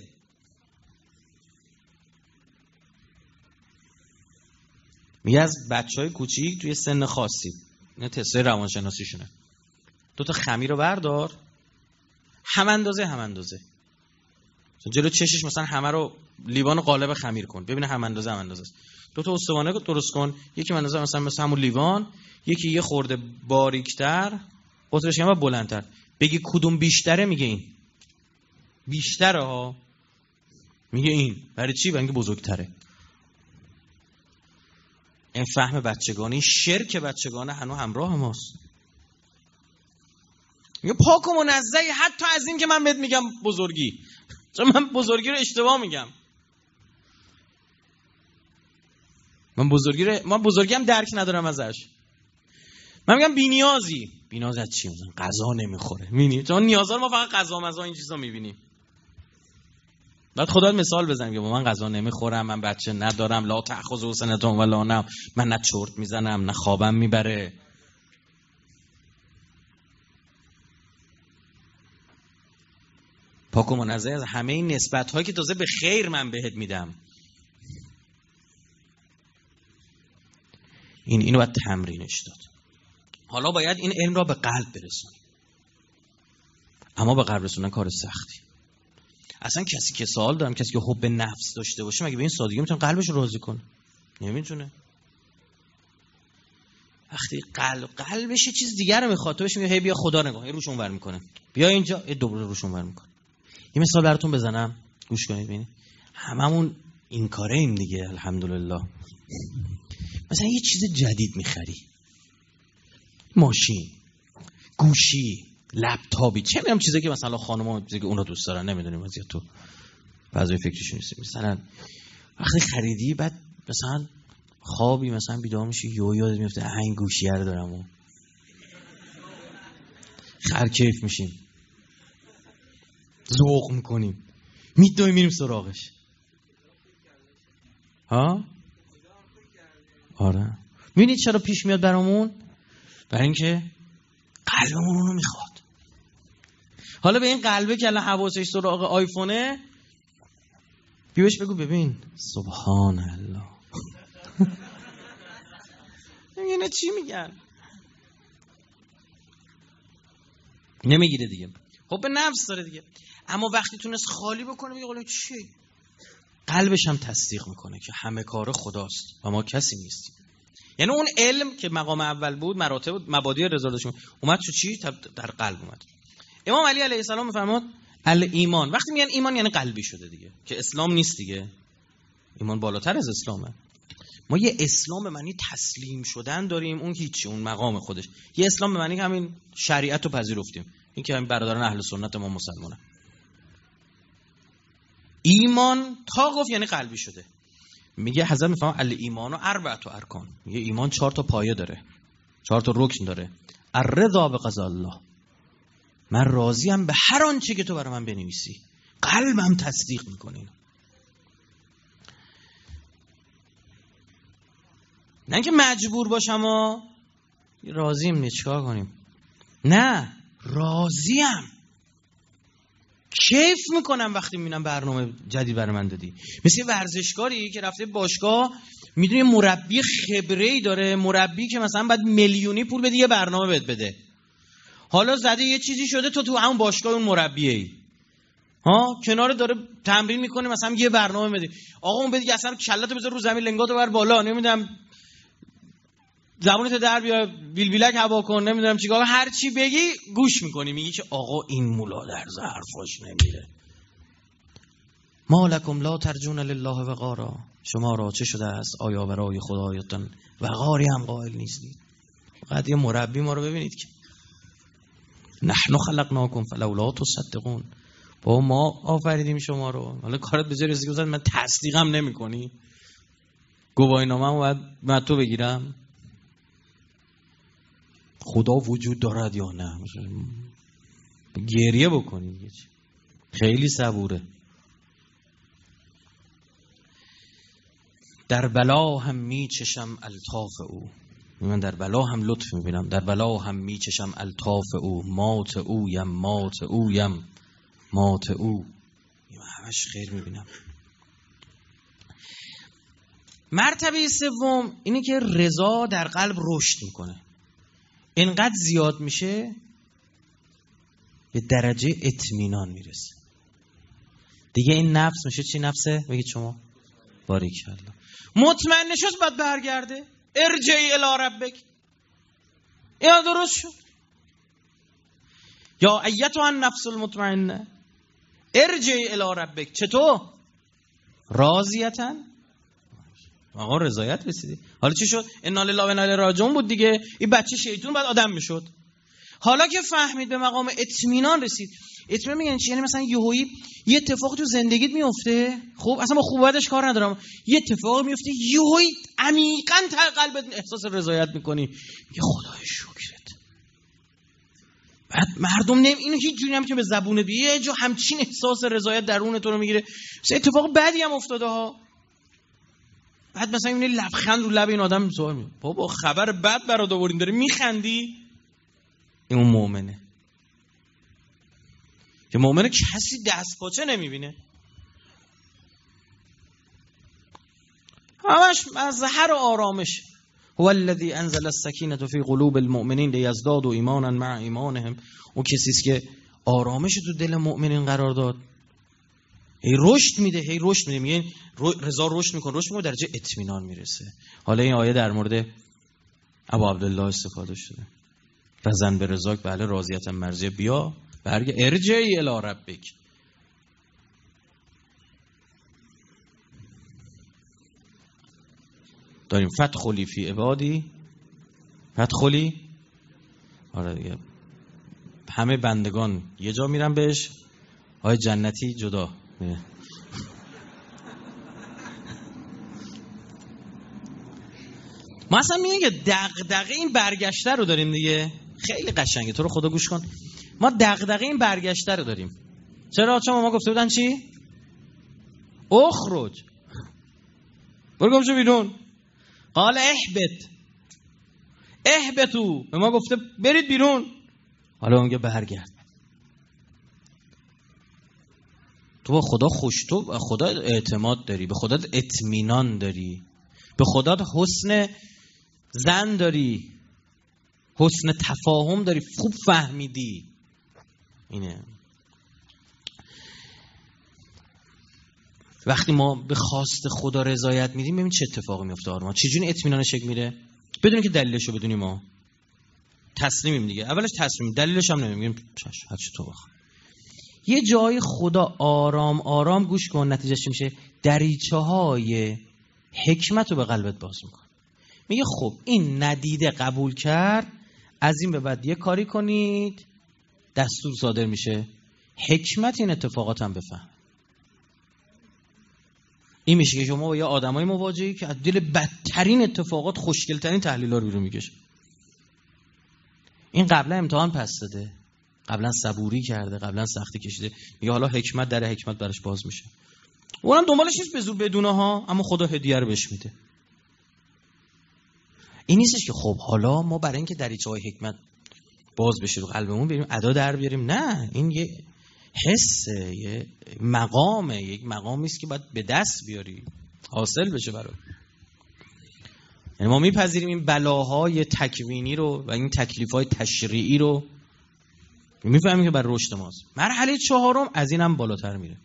میگه از بچهای کوچیک توی سن خاصی، نه تستای روانشناسیشونه، دو تا خمیر رو بردار، هم اندازه هم اندازه جلو چشش مثلا همه رو لیوان قالب خمیر کن، ببینه هم اندازه هم اندازه است. دو تا استوانه درست کن، یکی اندازه مثلا مثلا همون لیوان، یکی یه خورده باریک‌تر، قطرش هم بلندتر. بگی کدوم بیشتره؟ میگه این بیشتره ها. میگه این برای چی؟ برای اینکه بزرگتره. این فهم بچگانه، شرک بچگانه هنوز همراه ماست. میگه پاک و منزهی حتی از این که من بهت میگم بزرگی، چون من بزرگی رو اشتباه میگم. من بزرگی رو من بزرگی هم درک ندارم ازش. من میگم بی‌نیازی. بی‌نیاز از چی؟ مثلا غذا نمیخوره. میبینی؟ چون نیازا رو ما فقط غذا مزا این چیزا میبینیم. بعد خدا مثال بزنم که من غذا نمیخورم، من بچه ندارم، لا تأخذ سنة ولا نوم، من نه چرت میزنم نه خوابم میبره. پاک و منزه از همه این نسبت هایی که تازه به خیر من بهت میدم. این اینو باید تمرینش داد. حالا باید این علم را به قلب برسونیم. اما به قلب رسوندن کار سختی. اصلا کسی که سوال دارم، کسی که حب نفس داشته باشه مگه به این سادگی میتونه قلبش رو راضی کنه؟ نمیتونه. وقتی قلب قلبش یه چیز دیگه رو میخواد، تو بهش میگه هی بیا خدا نگاه، هی روش اونور میکنه، بیا اینجا، یه دوباره روش اونور میکنه. یه مثال براتون بزنم گوش کنید ببینید. هممون این کاره ایم دیگه الحمدلله. مثلا یه چیز جدید میخری، ماشین، گوشی، لپتاپی، چه میدونم چیزایی که مثلا خانم‌ها دیگه اونا دوست دارن، نمیدونیم از تو بعضی فکرشون نیست. مثلا وقتی خریدی بعد مثلا خوابی مثلا بیدار میشی یو یاد میفته این گوشیه رو دارم و خر کیف میشیم، ذوق میکنیم، میدویم میریم سراغش. ها؟ آره. میبینید چرا پیش میاد برامون؟ برای اینکه قلبمون اونو میخواد. حالا به این قلبه که الان حواسش سراغ آیفونه، بیوش بگو ببین سبحان الله. اینه چی میگن؟ نمیگیره دیگه. خب به نفس داره دیگه. اما وقتی تونست خالی بکنه میگه قول چی؟ قلبش هم تصدیق میکنه که همه کار خداست و ما کسی نیستیم. یعنی اون علم که مقام اول بود، مراتب مبادی رضا داشت، اومد تو چی؟ در قلب اومد. امام علی علیه السلام میفرماد الایمان، وقتی میگن ایمان یعنی قلبی شده دیگه، که اسلام نیست دیگه. ایمان بالاتر از اسلامه. ما یه اسلام به معنی تسلیم شدن داریم، اون هیچی، اون مقام خودش. یه اسلام به معنی همین شریعت رو پذیرفتیم، این که همین برادران اهل سنت ما مسلمانه. ایمان تا گفت یعنی قلبی شده. میگه حضرت میفهمه الایمان و اربعه ارکان، میگه ایمان چهار تا پایه داره، چهار تا رکن داره. الرضا بقضاء الله، من راضیم به هر آنچه که تو برای من بنویسی، قلبم تصدیق میکنه. نه اینکه مجبور باشم و راضیم نیست چیکار کنیم، نه راضیم، کیف میکنم وقتی میبینم برنامه جدید برای من دادی. مثل ورزشکاری که رفته باشگاه، میدونی مربی خبره‌ای داره، مربی که مثلا بعد میلیونی پول بده یه برنامه بهت بده. حالا زده یه چیزی شده، تو تو همون باشگاه اون مربیه ای ها، کنار داره تمرین میکنه، مثلا یه برنامه بده. آقا اون بده اصلا کله‌تو بذار رو زمین، لنگاتو بر بالا، نمیدونم زبونت در بیا، بیلبیلک هوا کن، نمیدونم چیکار، هر چی بگی گوش میکنی. میگی که آقا این مولا در حرفاش نمیره. مالکم لا ترجون لله وقارا، شما را چه شده است آیا برای خدایتان وقاری هم قائل نیستید؟ فقط یه مربی ما رو ببینید که نحن خلقناکم فلولا تصدقون، با ما آفریدیم شما رو، حالا کارت به جای رسید من تصدیقم نمی‌کنی، گواهینامه‌مو باید من تو بگیرم؟ خدا وجود دارد یا نه؟ گریه بکنید. خیلی صبوره. در بلا هم می چشم الطاف او. من در بلا هم لطف میبینم، در بلا هم می چشم الطاف او. مات او یم مات او یم مات او. همش خیر میبینم. مرتبه سوم اینه که رضا در قلب رشد میکنه. اینقدر زیاد میشه به درجه اطمینان میرسه. دیگه این نفس میشه چی نفسه؟ بگید شما. باریکالله. مطمئن نشست بعد برگرده. ارجعی الی ربک. یا درست شد. یا ایتها النفس المطمئنه ارجعی الی ربک. چطور؟ راضیتن. آقا رضایت رسیدی. حالا چی شد؟ انا لله و انا الیه راجعون بود دیگه. این بچه شیطون بعد آدم میشد. حالا که فهمید به مقام اطمینان رسید. اطمینان میگن چی؟ یعنی مثلا یهویی یه اتفاق تو زندگیت میفته، خب اصلا با خوب بدش کار ندارم، یه اتفاق میفته یهویی عمیقاً ته قلبت احساس رضایت میکنی، میگه خدای شکرت. بعد مردم نمی اینو هیچ جوری نمیتونه به زبونت بیاره، یه جا همچین احساس رضایت درون تو رو میگیره. مثلا اتفاق بدی هم افتاده ها، بعد مثلا میبینی لبخند رو لب این آدم ظاهر میشه، بابا خبر بد برات آوردیم داره میخندی. این اون مؤمنه که مؤمنه کسی دست پاچه نمیبینه، همش مظهر و آرامش. هو الذی انزل السکینة فی قلوب المؤمنین لیزدادوا ایمانا مع ایمانهم. اون کسی است که آرامش تو دل مؤمنین قرار داد، هی رشد میده هی رشد میده، میگه رضا رشد میکنه رشد میکنه درجه اطمینان میرسه. حالا این آیه در مورد ابو عبدالله استفاده شده. رزن به رضاک بله راضیت مرضیه. بیا برگ ارجعی الی ربک. داریم فدخلی فی عبادی. فدخلی آره دیگه، همه بندگان یه جا میرن بهش، های جنتی جدا. ما اصلا میگه که دغدغه این برگشته رو داریم دیگه. خیلی قشنگه، تو رو خدا گوش کن. ما دغدغه این برگشته رو داریم. چرا؟ چون ما گفته بودن چی؟ اخرج، برو گم شو بیرون. قال احبط احبطو، به ما گفته برید بیرون. حالا اونگه برگرد. تو با خدا خوش، تو با خدا اعتماد داری، به خدا اطمینان داری، به خدا حسن ظن داری، حسن تفاهم داری، خوب فهمیدی. اینه وقتی ما به خواست خدا رضایت میدیم ببین چه اتفاقی میفته. آرما چجوری اطمینان شکل میره بدون که دلیلشو بدونیم. ما تسلیمیم دیگه، اولش تسلیم، دلیلش هم نمیگیم چش هر چی تو بخوای. یه جای خدا آرام آرام گوش کن، نتیجه چی میشه؟ دریچه های حکمت رو به قلبت باز میکن. میگه خب این ندیده قبول کرد، از این به بعد یه کاری کنید، دستور صادر میشه حکمت این اتفاقات هم بفهم. این میشه که شما با یه آدمای مواجهی که از دل بدترین اتفاقات خوشگلترین تحلیل‌ها رو بیرون میکشه. این قبلا امتحان پس داده، قبلا صبوری کرده، قبلا سختی کشیده، میگه حالا حکمت در حکمت براش باز میشه. اونم دنبالش نیست به زور بدونه ها، اما خدا هدیه رو بهش میده. این نیستش که خب حالا ما برای اینکه دریچه‌های حکمت باز بشه رو قلبمون بریم ادا در بیاریم. نه، این یه حسه، یه مقامه، یک مقامی است که باید به دست بیاری، حاصل بشه برات. یعنی ما میپذیریم این بلاهای تکوینی رو و این تکلیف‌های تشریعی رو، میفهمیم که بر رشد ماست. مرحله چهارم از اینم بالاتر میره.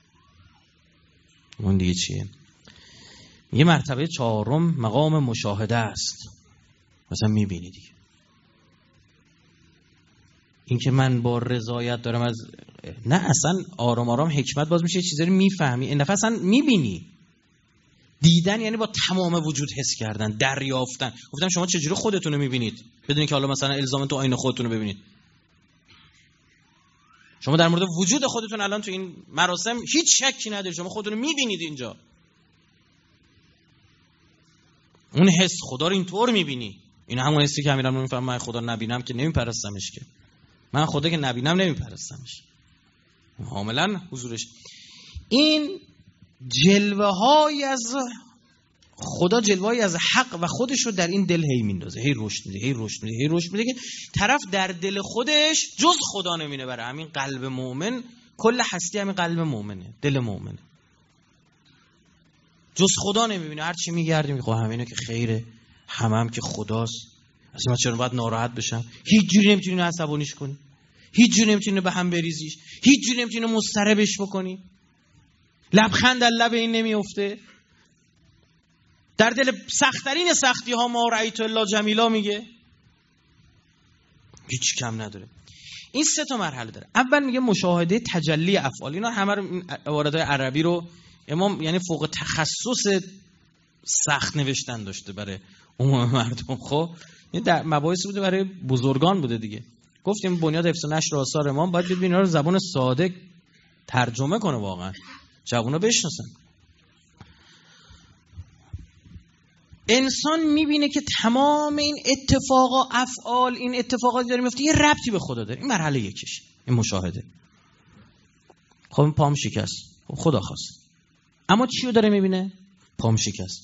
اون دیگه چیه؟ یه مرتبه چهارم مقام مشاهده است. مثلا میبینی دیگه این که من با رضایت دارم از نه، اصلا آرام آرام حکمت باز میشه، چیزی رو میفهمی، این دفعه اصلا میبینی. دیدن یعنی با تمام وجود حس کردن، دریافتن. گفتم شما چجوری خودتون رو میبینید بدون که حالا مثلا الزاما تو آینه خودتون رو ببینید. شما در مورد وجود خودتون الان تو این مراسم هیچ شکی ندارید، شما خودتون رو میبینید اینجا. اون حس خدا رو اینطور میبینی. این همون حسی که امیرم میفهمم من خدا نبینم که نمیپرستمش، که من خدا که نبینم نمیپرستمش، کاملا حضورش. این جلوه های از خدا جلوه‌ای از حق و خودش رو در این دل هی میندازه، هی رشد میده، هی رشد میده، هی رشد میده که طرف در دل خودش جز خدا نمینه. برای همین قلب مؤمن، کل هستی همین قلب مؤمنه، دل مؤمنه، جز خدا نمیبینه. هر چی میگردیم میگه خب همینه که خیره، همم هم که خداست، اصلا من چرا باید ناراحت بشم؟ هیچ جوری نمیتونی عصبانیش کنی، هیچ جوری نمیتونی به هم بریزیش، هیچ جوری نمیتونی مضطربش بکنی، لبخند در لب این نمیفته. در دل سخت‌ترین سختی ها ما رأیت الا جمیلا میگه، هیچ کم نداره. این سه تا مرحله داره. اول میگه مشاهده تجلی افعال. اینا همه رو عبارت‌های عربی رو امام یعنی فوق تخصص سخت نوشتن داشته برای عموم مردم. خب این در مباحث بوده برای بزرگان بوده دیگه. گفتیم بنیاد حفظ و نشر آثار امام باید ببینید اینا رو زبان ساده ترجمه کنه، واقعا جوونا بشناسن. انسان میبینه که تمام این اتفاقا افعال، این اتفاقاتی داره میفته یه ربطی به خدا داره. این مرحله یکیش، این مشاهده. خب پام شکست، خب خدا خواست، اما چی رو داره میبینه؟ پام شکست.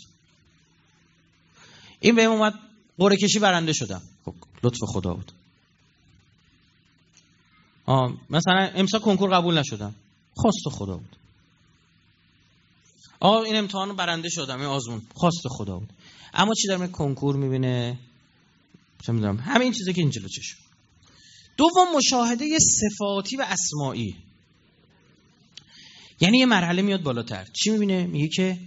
این بهم اومد قرعه کشی برنده شدم، خب لطف خدا بود. آه مثلا امسال کنکور قبول نشدم، خواست خدا بود. آه این امتحان برنده شدم، این آزمون خواست خدا بود. اما چی داره کنکور میبینه؟ چه میدونم همین چیزی که این جلو چشم. دوم مشاهده صفاتی و اسمائی، یعنی یه مرحله میاد بالاتر. چی میبینه؟ میگه که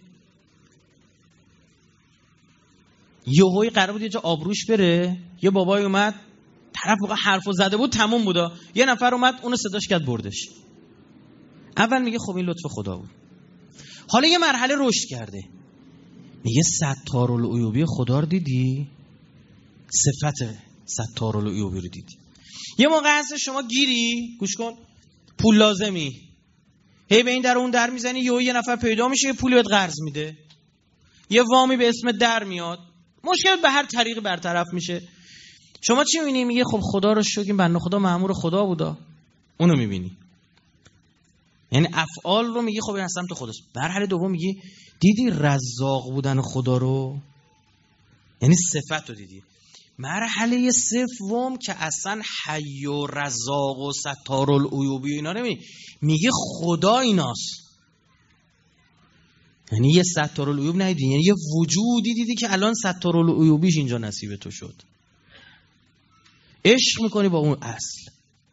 یهویی قرار بود یه جا آبروش بره، یه بابای اومد طرف واقعا حرفو زده بود تموم بودا، یه نفر اومد اونو صداش کرد بردش. اول میگه خب این لطف خدا بود. حالا یه مرحله رشد کرده، میگه ستارالعیوبی خدا رو دیدی؟ صفت ستارالعیوبی رو دیدی. یه موقع هست شما گیری، گوش کن، پول لازمی، هی به این در اون در میزنی، یه یه نفر پیدا میشه یه پولی بهت قرض میده، یه وامی به اسم در میاد، مشکل به هر طریقی برطرف میشه. شما چی میبینی؟ میگه خب خدا رو شکر این بنده خدا مأمور خدا بودا، اونو میبینی. یعنی افعال رو میگه خب این اصلا تو خداست. مرحله دوم میگه دیدی رزاق بودن خدا رو، یعنی صفت رو دیدی. مرحله سوم که اصلا حی و رزاق و ستارالعیوبی اینا رو میگه، میگه خدا ایناست. یعنی یه ستارالعیوب ندیدی، یعنی یه وجودی دیدی که الان ستارالعیوبیش اینجا نصیب تو شد. عشق میکنی با اون اصل.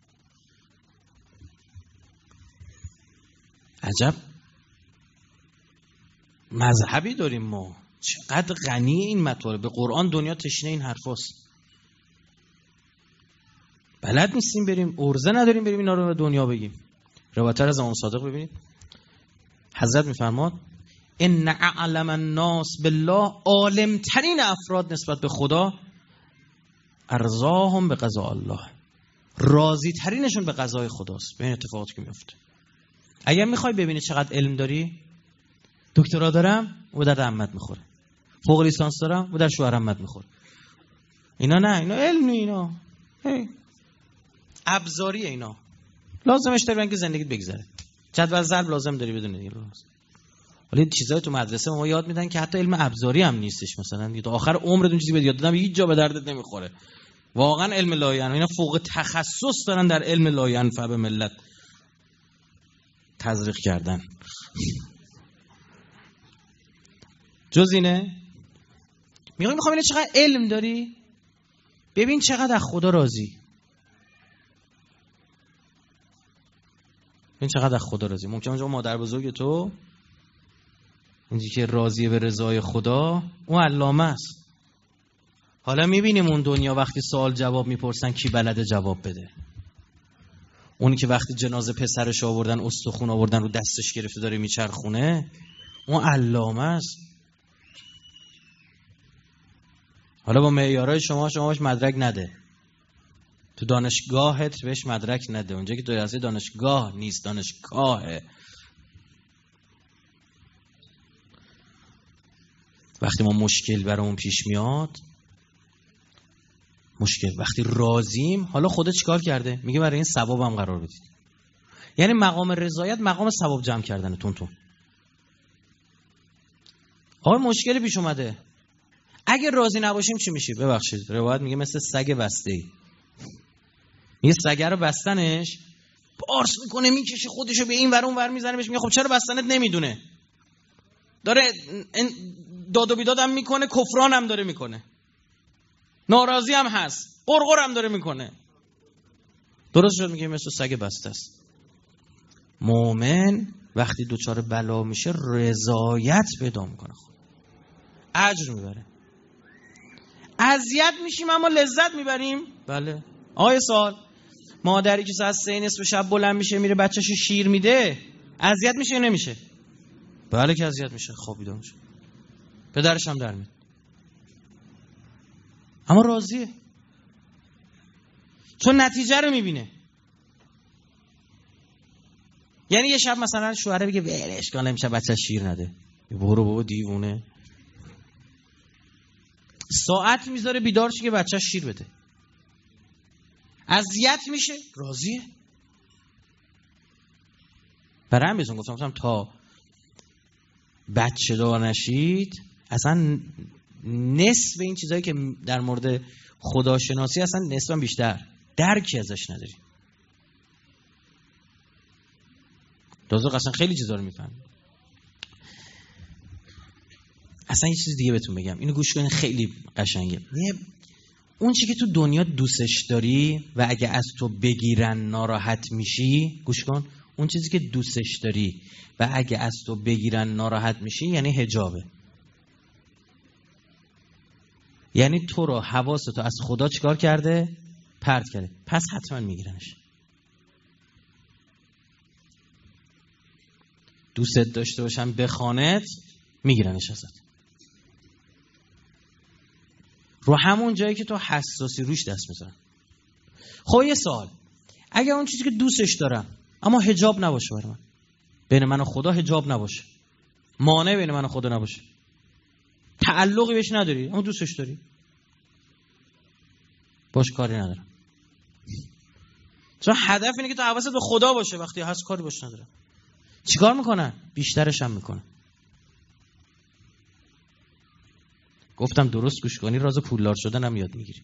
عجب مذهبی داریم ما، چقدر غنی این مطالب. به قرآن دنیا تشنه این حرفاست. بلد نیستیم بریم، ارزه نداریم بریم اینا رو به دنیا بگیم. روایت از امام صادق ببینید، حضرت میفرماد ان اعلم الناس بالله، عالم ترین افراد نسبت به خدا، ارضاهم به قضاء الله، راضی ترینشون به قضای خداست، به این اتفاقاتی که میفته. اگر میخوای ببینی چقدر علم داری، دکترا دارم و در عمت میخوره، فوق لیسانس دارم و در شوهر عمت میخوره. اینا نه، اینا علم، اینا هی ابزاری، اینا لازمش داری که زندگیت بگذره. جدول ضرب لازم داری بدونی دیگه. ولی چیزایی تو مدرسه ما یاد میدن که حتی علم ابزاری هم نیستش. مثلا دیگه تا آخر عمرتون چیزی بهت یاد دادم هیچ جا به دردت نمیخوره. واقعا علم لا ینفع، اینا فوق تخصص دارن در علم لا ینفع به ملت تزریق کردن. جز اینه میگم میخوام ببینم چقدر علم داری، ببین چقدر از خدا راضی، ببین چقدر از خدا راضی. ممکنه اونجا مادر بزرگ تو اونجی که راضیه به رضای خدا، اون علامه است. حالا میبینیم اون دنیا وقتی سوال جواب میپرسن کی بلده جواب بده. اونی که وقتی جنازه پسرش آوردن استخون آوردن رو دستش گرفته داره میچرخونه، اون علامه است. حالا با معیارهای شما شما بهش مدرک نده، تو دانشگاهت بهش مدرک نده. اونجا که تو دانشگاه نیست، دانشگاهه. وقتی ما مشکل برامون پیش میاد، مشکل وقتی راضیم، حالا خدا چیکار کرده؟ میگه برای این ثوابم قرار بدید. یعنی مقام رضایت مقام ثواب جمع کردن تون تون. آقا مشکلی پیش اومده، اگه راضی نباشیم چی میشه؟ ببخشید روایت میگه مثل سگ بسته‌ای. یه سگ رو بستنش، پارس میکنه میکشه خودشو به این ور اون ور میزنه، بهش میگه خب چرا بستنت نمیدونه؟ داره داد و بیداد هم میکنه، کفران هم داره میکنه، ناراضی هم هست، قرقر هم داره میکنه. درست شد میگه مثل سگ بسته است. مؤمن وقتی دوچار بلا میشه رضایت پیدا میکنه، خود اجر میبره. اذیت میشیم اما لذت میبریم. بله. آیه سوال، مادری که ساعت سه نصف شب بلند میشه میره بچه‌شو شیر میده، اذیت میشه یا نمیشه؟ بله که اذیت میشه، خوابیده میشه، پدرش هم در میاد، اما راضیه چون نتیجه رو میبینه. یعنی یه شب مثلا شوهره بگه ولش کن امشب بچه شیر نده، برو بابا دیوونه، ساعت میذاره بیدار شه که بچه شیر بده، اذیت میشه، راضیه. برای هم بهتون گفتم گفتم تا بچه دار نشید اصلا نصف این چیزایی که در مورد خداشناسی اصلا نصفا بیشتر درکی ازش نداری. دوزخ اصلا خیلی چیزا رو میفهم. اصلا یه چیز دیگه بهتون بگم، اینو گوش کنین، خیلی قشنگه. اون چیزی که تو دنیا دوستش داری و اگه از تو بگیرن ناراحت میشی، گوش کن، اون چیزی که دوستش داری و اگه از تو بگیرن ناراحت میشی یعنی حجابه. یعنی تو رو حواستو از خدا چیکار کرده؟ پرت کرده. پس حتما میگیرنش. دوستت داشته باشن بخوانت، میگیرنش ازت. رو همون جایی که تو حساسی روش دست میذارن. خب یه سوال، اگه اون چیزی که دوستش دارم اما حجاب نباشه برای من، بین من و خدا حجاب نباشه، مانع بین من و خدا نباشه، تعلقی بهش نداری اما دوستش داری، باش کاری ندارم، چون هدف اینه که تو حواست به خدا باشه، وقتی هست کاری باش ندارم. چیکار میکنن؟ بیشترش هم میکنن. گفتم درست گوش کنی، راز پولدار شدن هم یاد میگیری.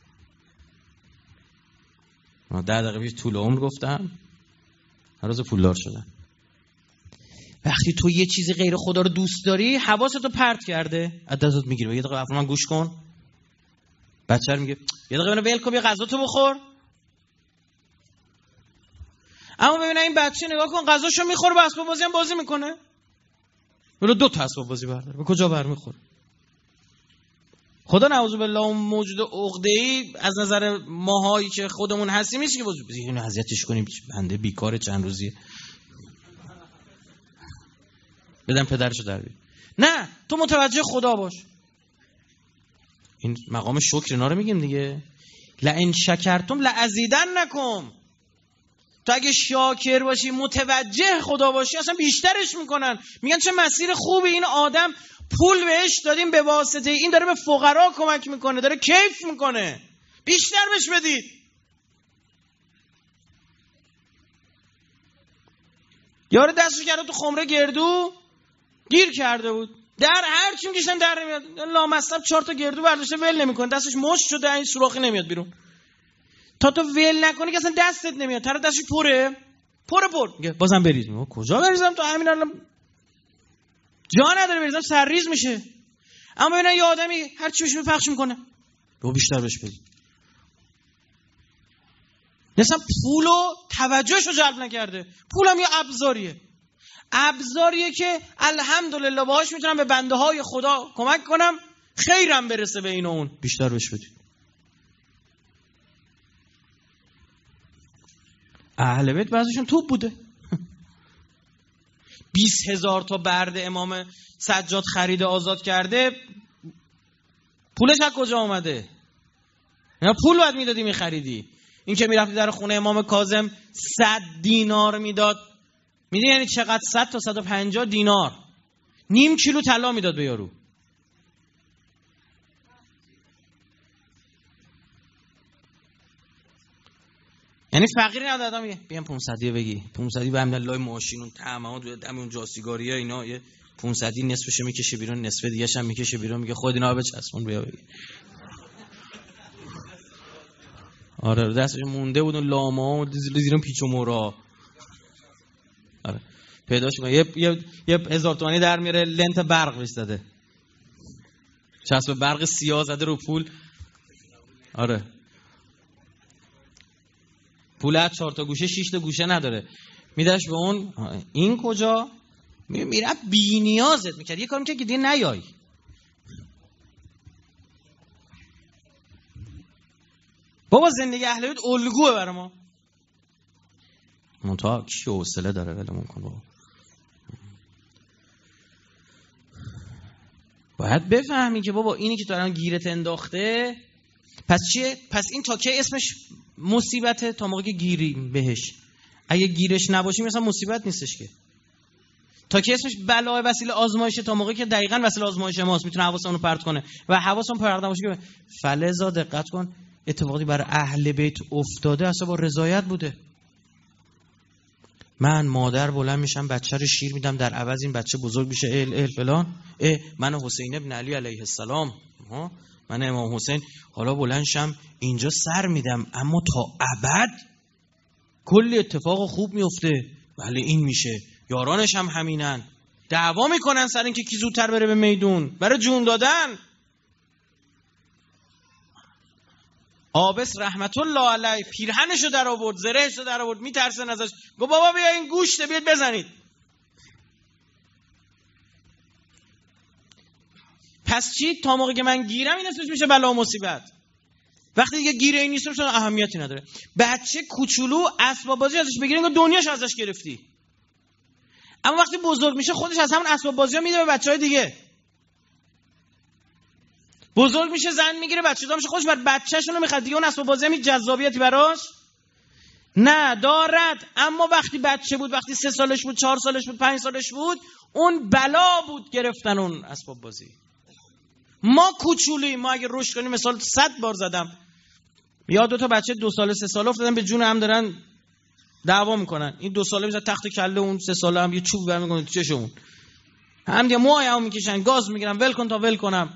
من ده دقیقه پیش طول عمر گفتم، راز پولدار شدن. وقتی تو یه چیزی غیر خدا رو دوست داری، حواستو پرت کرده، از دستت میگیره. یه دقیقه من گوش کن. بچه‌ر میگه یه دقیقه منو ول کن، یه غذا تو بخور. اما ببین این بچه نگاه کن، غذاشو میخوره، با اسباب بازی هم بازی میکنه. ولی دو تا اسباب بازی برداره، به کجا برمیخوره؟ خدا نعوذ بالله اون موجود عقده‌ای از نظر ماهایی که خودمون هستیم نیست که بازی اینو اذیتش کنیم، بنده بیکاره چند روزیه، بدم پدرشو در بیار. نه، تو متوجه خدا باش. این مقام شکر اینا رو میگیم دیگه. لئن شکرتم لازیدنکم. تو اگه شاکر باشی، متوجه خدا باشی، اصلا بیشترش میکنن. میگن چه مسیر خوبی، این آدم پول بهش دادیم به واسطه این داره به فقرا کمک میکنه، داره کیف میکنه، بیشتر بهش بدید. یارو دستش کرده تو خمره گردو گیر کرده بود، در هر چی میگشتن در نمیاد، لامصب چهار تا گردو برداشته ول نمیکنه، دستش مشت شده، این سوراخی نمیاد بیرون. تا تو ول نکنی که اصلا دستت نمیاد، طرف دستش پره پره پر میگه بازم بریزم. کجا بریزم؟ تو همین الان جا نداره بریزم، سرریز میشه. اما ببینن یه آدمی هر چی بهش پخش میکنه، رو بیشتر بهش بدید. مثلا پولو توجهشو جلب نکرده. پولم یه ابزاریه، ابزاریه که الحمدلله باهاش میتونم به بنده های خدا کمک کنم، خیرم برسه به این و اون، بیشتر بهش بدید. اهل بیت بعضیشون توپ بوده. بیست هزار تا برده امام سجاد خرید آزاد کرده، پولش از کجا اومده؟ یا پول باید میدادی میخریدی. این که میرفتی در خونه امام کاظم صد دینار میداد، میدونی یعنی چقدر؟ صد تا صد و پنجاه دینار، نیم کیلو طلا میداد به یارو. یعنی فقیر نداد، آدم میگه بیام پانصد بگی پانصد به همین لای ماشین اون تمام دم اون جا سیگاریا اینا، یه پانصدی نصفش میکشه بیرون، نصف دیگه هم میکشه بیرون، میگه خود اینا بچسبون بیا بگی. آره دستش مونده بود اون لاما زیر پیچ و مورا. آره پیداش میکنه یه یه یه هزار تومانی در میاره، لنت برق بهش زده، چسب برق سیاه زده رو پول. آره پول چهار تا گوشه شش تا گوشه نداره، میدهش به اون. این کجا میره بی نیازت میکرد، یه کار میکرد که دیگه نیای. بابا زندگی اهل بیت الگوه برای ما، منتها کی حوصله داره ولمون کن بابا. باید بفهمی که بابا اینی که تو الان گیرت انداخته پس چیه؟ پس این تا که اسمش مصیبته تا موقعی که گیریم بهش. اگه گیرش نباشیم مثلا مصیبت نیستش که. تا که اسمش بلای وسیله آزمایشه تا موقعی که دقیقاً وسیله آزمایش ماست میتونه حواسمون رو پرت کنه و حواسمون پرت نباشه که فلزا دقت کن اتفاقی برای اهل بیت افتاده اصلا با رضایت بوده. من مادر بلند میشم بچه رو شیر میدم در عوض این بچه بزرگ میشه ال ال فلان. اه من حسین ابن علی علیه السلام، ها من امام حسین حالا بلند شم اینجا سر میدم اما تا ابد کلی اتفاق خوب میفته. ولی این میشه یارانش هم همینن، دعوا میکنن سر اینکه کی زودتر بره به میدون برای جون دادن. آبس رحمت الله علیه پیرهنشو در آورد، زرهشو در آورد، میترسن ازش، گفت بابا بیا این گوشته بیاد بزنید. پس چی؟ تا موقعی که من گیرم این اسمش میشه بلا و مصیبت. وقتی دیگه گیره این نیست چون اهمیتی نداره. بچه کوچولو اسباب بازی ازش بگیرین که دنیاش ازش گرفتی. اما وقتی بزرگ میشه خودش از همون اسباب بازی‌ها میده به بچهای دیگه. بزرگ میشه زن میگیره بچه دار میشه خودش بر بچه‌شون رو میخواد دیگه، اون اسباب بازی هم جذابیتی براش نه دارد. اما وقتی بچه بود، وقتی سه سالش بود، چهار سالش بود، پنج سالش بود، اون بلا بود گرفتن اون اسباب بازی. ما کوچولوییم، ما اگه رشد کنیم مثال صد بار زدم یا دو تا بچه دو ساله سه ساله افتادن به جون هم دارن دعوا میکنن، این دو ساله میذاره تخت کله اون سه ساله هم یه چوب برمی‌کنه تو چشمون، هم دیگه موهایمو میکشن، گاز میگیرن، ول کن تا ول کنم.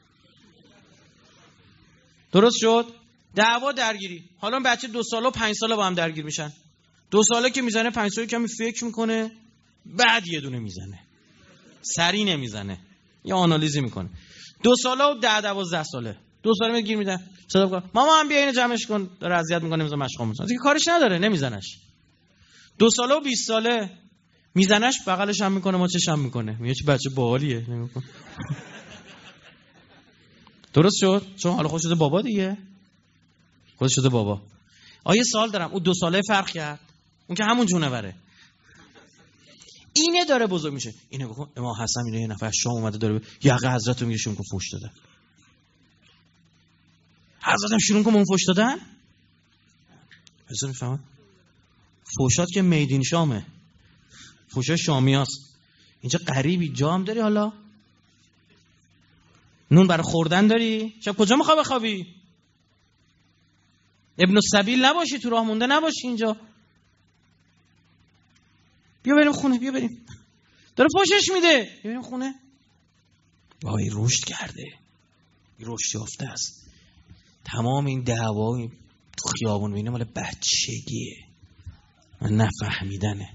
درست شد؟ دعوا درگیری. حالا بچه دو ساله و پنج ساله با هم درگیر میشن. دو ساله که میزنه، پنج ساله کمی فکر میکنه، بعد یه دونه میزنه، سری نمیزنه، یه آنالیزی میکنه. دو ساله و ده دوازده ساله، دو ساله میاد گیر میده، صدا میکنه ماما هم بیا اینو جمعش کن، داره اذیت میکنه، نمیذاره مشقام بزنه، دیگه کارش نداره نمیزنش. دو ساله و بیست ساله میزنش، بغلش هم میکنه، ماچش هم میکنه، میگه چه بچه باحالیه نمیکنه. درست شد؟ چون حالا خود شده بابا دیگه، خود شده بابا. آیه سوال دارم، اون دو ساله فرق کرد، اون که همون جونوره، اینه داره بزرگ میشه. اینه بکن امام حسن اینه یه نفر شام اومده داره یقه حضرت رو میگه شون کن فوش داده. حضرت هم شروع کن اون فوش دادن. حضرت میفهمن فوشات که میدین شامه، فوشا شامیاست. اینجا غریبی جا هم داری، حالا نون برای خوردن داری؟ شب کجا میخوای بخوابی؟ ابن السبیل نباشی، تو راه مونده نباشی اینجا. بیا بریم خونه، بیا بریم. داره فوشش میده، بیا بریم خونه. وای رشد کرده، این رشد یافته است. تمام این دعوا تو خیابون بینه مال بچگیه و نفهمیدنه.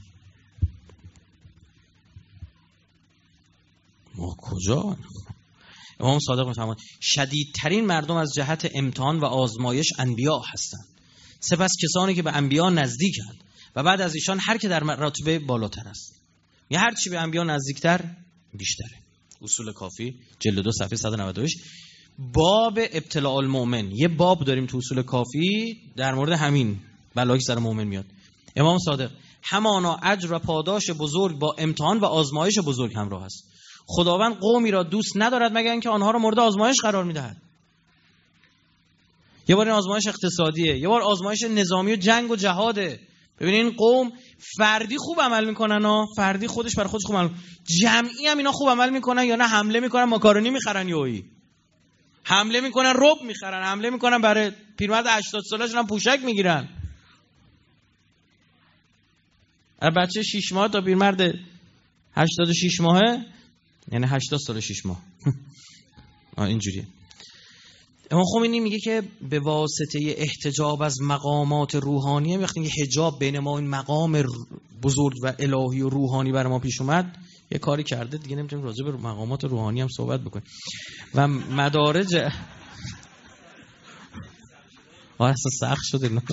ما کجا؟ امام صادق میفرماید شدیدترین مردم از جهت امتحان و آزمایش انبیا هستند، سپس کسانی که به انبیا نزدیکند و بعد از ایشان هر که در مراتب بالاتر است. یا هر چی به انبیا نزدیکتر بیشتره. اصول کافی جلد دو صفحه صد و نود و هشت باب ابتلاء المؤمن. یه باب داریم تو اصول کافی در مورد همین بلایی که سر مؤمن میاد. امام صادق همانا اجر و پاداش بزرگ با امتحان و آزمایش بزرگ همراه است. خداوند قومی را دوست ندارد مگر اینکه آنها را مورد آزمایش قرار میدهد. یه بار این آزمایش اقتصادیه، یه بار آزمایش نظامی و جنگ و جهاده. ببینین این قوم فردی خوب عمل میکنن ها، فردی خودش برای خودش خوب عمل، جمعی هم اینا خوب عمل میکنن یا نه حمله میکنن ماکارونی میخرن یوهی، حمله میکنن رب میخرن، حمله میکنن برای پیرمرد هشتاد ساله‌شون هم پوشک میگیرن. بچه شش ماه تا پیرمرد هشتاد و شش ماهه یعنی هشتاد سال و شش ماه. اینجوریه. امام خمینی میگه که به واسطه احتجاب از مقامات روحانی، وقتی میگه حجاب بین ما این مقام بزرگ و الهی و روحانی برای ما پیش اومد، یه کاری کرده دیگه نمیتونیم راجع به مقامات روحانی هم صحبت بکنیم. و مدارج آه اصلا سخت شده نه.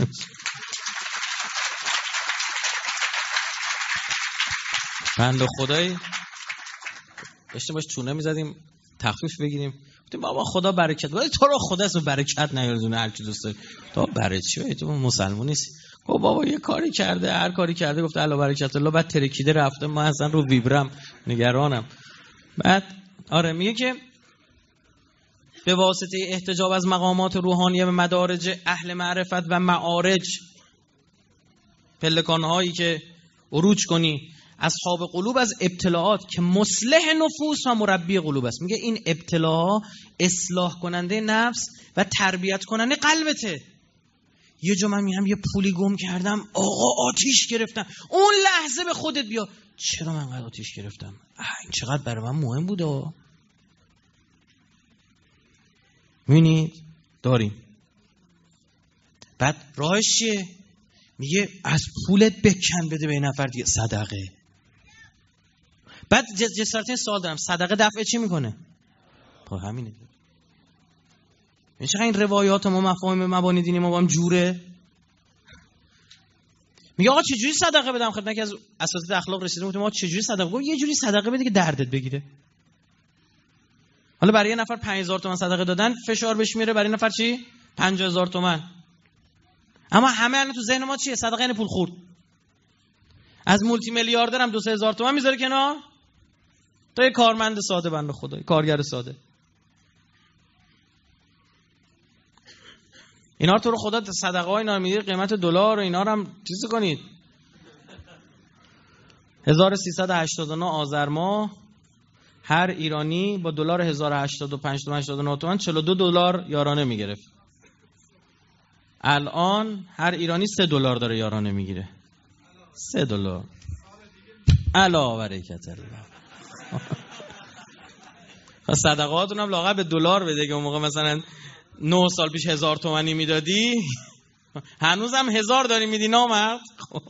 بنده خدایی داشتیم باش چونه میزدیم تخفیف بگیریم، گفتیم بابا خدا برکت بده، تو رو خدا اسم برکت نیاره هر کی دوست داره، تو برای چی تو مسلمان نیستی؟ گفت بابا یه کاری کرده، هر کاری کرده گفته الله برکت الله، بعد ترکیده رفته، ما اصلا رو ویبرم نگرانم. بعد آره میگه که به واسطه احتجاب از مقامات روحانیه به مدارج اهل معرفت و معارج، پلکان‌هایی که عروج کنی، اصحاب قلوب از ابتلاعات که مصلح نفوس و مربی قلوب است. میگه این ابتلاها اصلاح کننده نفس و تربیت کننده قلبته. یه جا من میگم یه پولی گم کردم، آقا آتیش گرفتم، اون لحظه به خودت بیا چرا من قد آتیش گرفتم؟ این چقدر برای من مهم بوده. میبینید داریم. بعد راهش چیه؟ میگه از پولت بکن بده به این نفر دیگه، صدقه. بعد جسارت این سوال دارم، صدقه دفعه چی میکنه؟ خب همینه. میشه این روایات ما مفاهیم مبانی دینی ما با هم جوره. میگه آقا چجوری صدقه بدم؟ خدمت که از اساتید اخلاق رسیدیم گفتیم آقا چجوری صدقه؟ گفت یه جوری صدقه بده که دردت بگیره. حالا برای یه نفر پنج هزار تومان صدقه دادن فشار بهش میره، برای نفر چی؟ پنجاه هزار تومان. اما همه الان تو ذهن ما چیه؟ صدقه یعنی پول خورد. از مولتی میلیاردر هم دو سه هزار تومان میذاره کنار، تو یه کارمند ساده بنده خدا، کارگر ساده. اینا رو تو رو خدا صدقه های اینا رو میدید، قیمت دلار و اینا رو هم چیز کنید. هزار و سیصد و هشتاد و نه آذر ماه هر ایرانی با دلار هزار و هشتاد و پنج تا هشتاد و نه تومان چهل و دو دلار یارانه میگرفت. الان هر ایرانی سه دلار داره یارانه میگیره. سه دلار. الا برکت الله. صدقاتون هم لاغر به دلار بده که اون موقع مثلا نه سال پیش هزار تومانی میدادی، هنوز هم هزار داری میدی نامرد.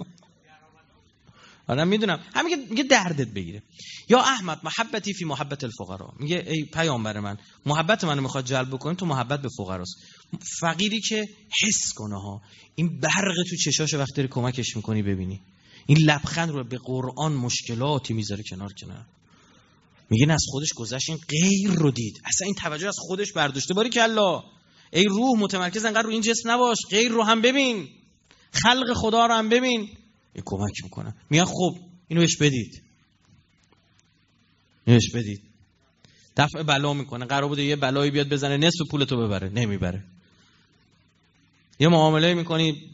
آره میدونم. همین که میگه دردت بگیره. یا احمد محبتی فی محبت الفقراء، میگه ای پیامبر من محبت منو میخواد جلب بکنی تو محبت به فقراست. فقیری که حس کنه ها، این برق تو چشاش وقتی داری کمکش میکنی ببینی، این لبخند رو به قرآن مشکلاتی میذاره کنار کنار. میگه از خودش گذشت، این غیر رو دید، اصلا این توجه از خودش برداشته. باری کلا ای روح متمرکز انقدر رو این جسم نباش، غیر رو هم ببین، خلق خدا رو هم ببین. این کمک میکنه. میگه خب اینو بهش بدید، بهش بدید، دفع بلا میکنه. قرار بوده یه بلایی بیاد بزنه نصف پولتو ببره، نمیبره. یه معامله میکنی،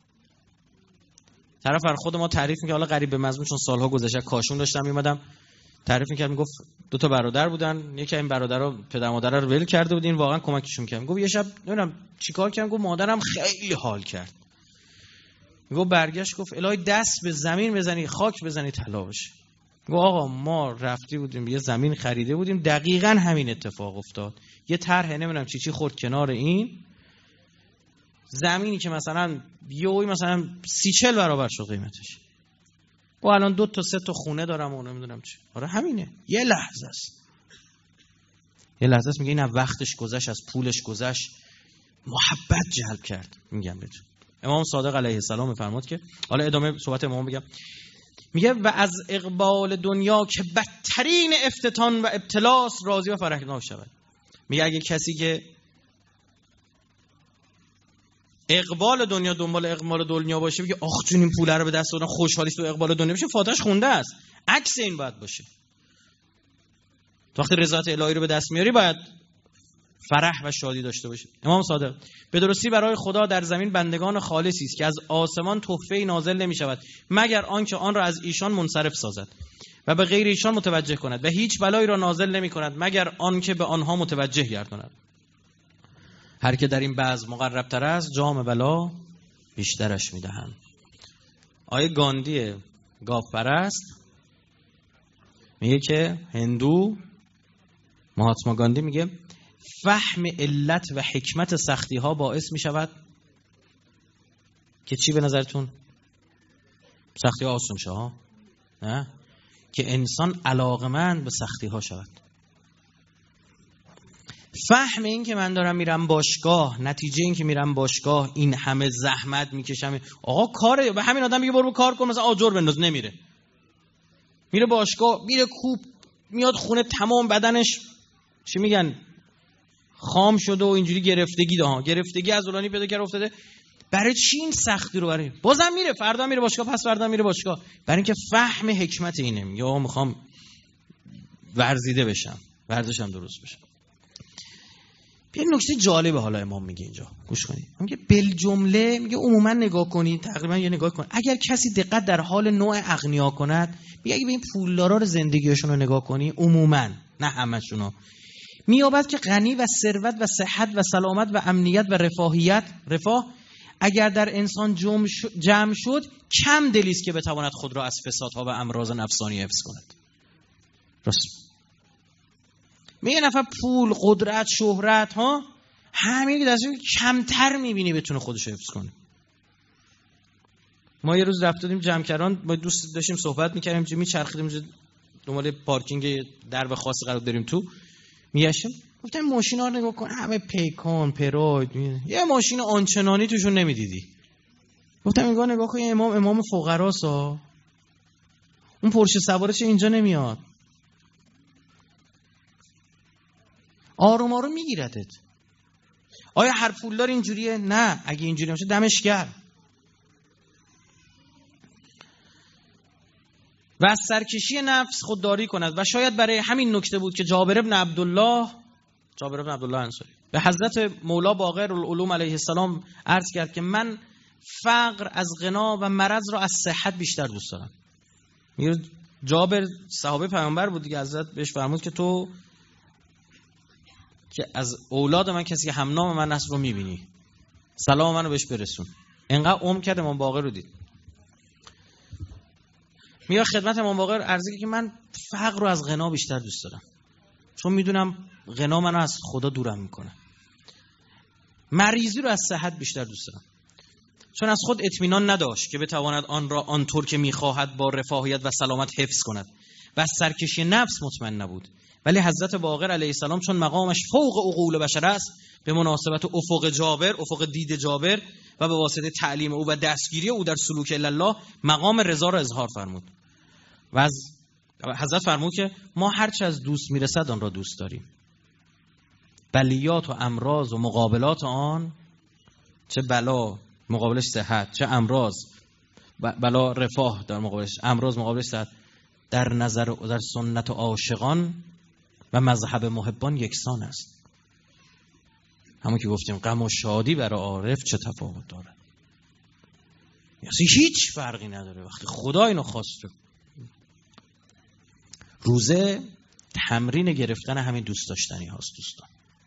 طرف بر خود ما تعریف میکنه، حالا غریب به مضمون چون سالها گذشته کاشون داشتم میومدم، تعریف میکرد، میگفت دو تا برادر بودن، یکی این برادرها پدر مادر رو ول کرده بودین، واقعا کمکشون کردم. گفت یه شب نمیدونم چیکار کردم، گفت مادرم خیلی حال کرد. میگفت برگشت گفت الهی دست به زمین بزنی خاک بزنی طلا بشه. گفت آقا ما رفتی بودیم یه زمین خریده بودیم، دقیقاً همین اتفاق افتاد. یه طرح نمیدونم چی چی خورد کنار این زمینی که مثلا یهویی مثلا سی چهل برابر شد قیمتش. و الان دو تا سه تا خونه دارم و نمیدونم چی. آره همینه، یه لحظه است. یه لحظه است. میگه این از وقتش گذشت، از پولش گذشت، محبت جلب کرد. میگم بهتون امام صادق علیه السلام میفرماد که، حالا ادامه صحبت امام بگم، میگه و از اقبال دنیا که بدترین افتتان و ابتلاس راضی و فرحناک شود. میگه اگه کسی که اقبال دنیا دنبال اقبال دنیا باشه، میگه آخ جون این پوله رو به دست آوردم خوشحالیست و اقبال دنیا بشه، فاتحش خونده است. عکس این باید باشه. وقتی رضایت الهی رو به دست میاری باید فرح و شادی داشته باشه. امام صادق به درستی برای خدا در زمین بندگان خالصی است که از آسمان تحفه‌ای نازل نمی شود مگر آنکه آن را از ایشان منصرف سازد و به غیر ایشان متوجه کند و هیچ بلایی را نازل نمی کند مگر آنکه به آنها متوجه گرداند. هر که در این بعض مقرب تر است جام بلا بیشترش میدهند. آیه گاندی گاو پرست میگه که هندو مهاتما گاندی میگه فهم علت و حکمت سختی ها باعث میشود که چی به نظرتون؟ سختی ها آسون شه ها؟ نه؟ که انسان علاقمند به سختی ها شود. فهم این که من دارم میرم باشگاه، نتیجه این که میرم باشگاه این همه زحمت میکشم، آقا کاره، به همین آدم میگه برو کار کن مثلا آجر بنداز، نمیره، میره باشگاه، میره کوب، میاد خونه تمام بدنش چی میگن خام شده و اینجوری گرفتگی ده، گرفتگی عضلانی پیدا کرده افتاده. برای چی این سختی رو برای؟ بازم میره، فردا میره باشگاه، پس فردا میره باشگاه، برای اینکه فهم حکمت اینه. میگه آقا میخوام ورزیده بشم، ورزشم درست بشه. یه نکته جالبه حالا امام میگه اینجا، گوش کنید. میگه بالجمله، میگه عموما نگاه کنید، تقریبا یه نگاه کن، اگر کسی دقت در حال نوع اغنیا کند، میگه اگه به این پولدارا رو زندگیشون رو نگاه کنی، عموما نه همشونو، میابد که غنی و ثروت و صحت و سلامت و امنیت و رفاهیت، رفاه اگر در انسان جمع شد، کم دلی است که بتواند خود را از فسادها و امراض نفسانی حفظ کند. راست میگه نفر پول، قدرت، شهرت ها همین که دستش کمتر میبینی بتونه خودش حفظ کنه. ما یه روز رفتیم جمع‌کران، ما دوست داشتیم صحبت میکردیم، چه میچرخیدیم دنبال پارکینگ درب خاصی قرار داریم تو، میگشتیم گفتم ماشینا رو نگاه کن، همه پیکان، پراید، یه ماشین آنچنانی توشون نمیدیدی. گفتم نگاه نگاه کن، امام امام فقراسا، اون پرشه سواره چه اینجا نمیاد؟ آروم آروم میگیردت. آیا هر پولدار اینجوریه؟ نه، اگه اینجوری باشه دمش گرم. و از سرکشی نفس خودداری کند. و شاید برای همین نکته بود که جابر ابن عبدالله جابر ابن عبدالله انصاری به حضرت مولا باقر العلوم علیه السلام عرض کرد که من فقر از غنا و مرض را از صحت بیشتر دوست دارم. میگه جابر صحابه پیامبر بود دیگه، حضرت بهش فرمود که تو که از اولاد من کسی که همنام من هست رو میبینی، سلام منو بهش برسون. انقدر عمر کرد امام باقر رو دید. میاد خدمت امام باقر عرضی که من فقر رو از غنا بیشتر دوست دارم، چون میدونم غنا منو از خدا دورم میکنه. مریضی رو از صحت بیشتر دوست دارم، چون از خود اطمینان نداشت که بتواند آن را آنطور که میخواهد با رفاهیت و سلامت حفظ کند و از سرکشی نفس مطمئن نبود. ولی حضرت باقر علیه السلام چون مقامش فوق عقول بشر است، به مناسبت افق جابر، افق دید جابر و به واسطه تعلیم او و دستگیری او در سلوک الله، مقام رضا را اظهار فرمود. و از حضرت فرمود که ما هرچه از دوست میرسد آن را دوست داریم. بلیات و امراض و مقابلات آن، چه بلا مقابلش صحت، چه امراض بلا رفاه در مقابلش، امراض مقابلش صحت، در نظر در سنت عاشقان و مذهب محبان یکسان است. همون که گفتیم غم و شادی برای عارف چه تفاوت داره؟ یعنی هیچ فرقی نداره وقتی خدا اینو خواسته. روزه تمرین گرفتن همین دوست داشتنی هاست دوستان.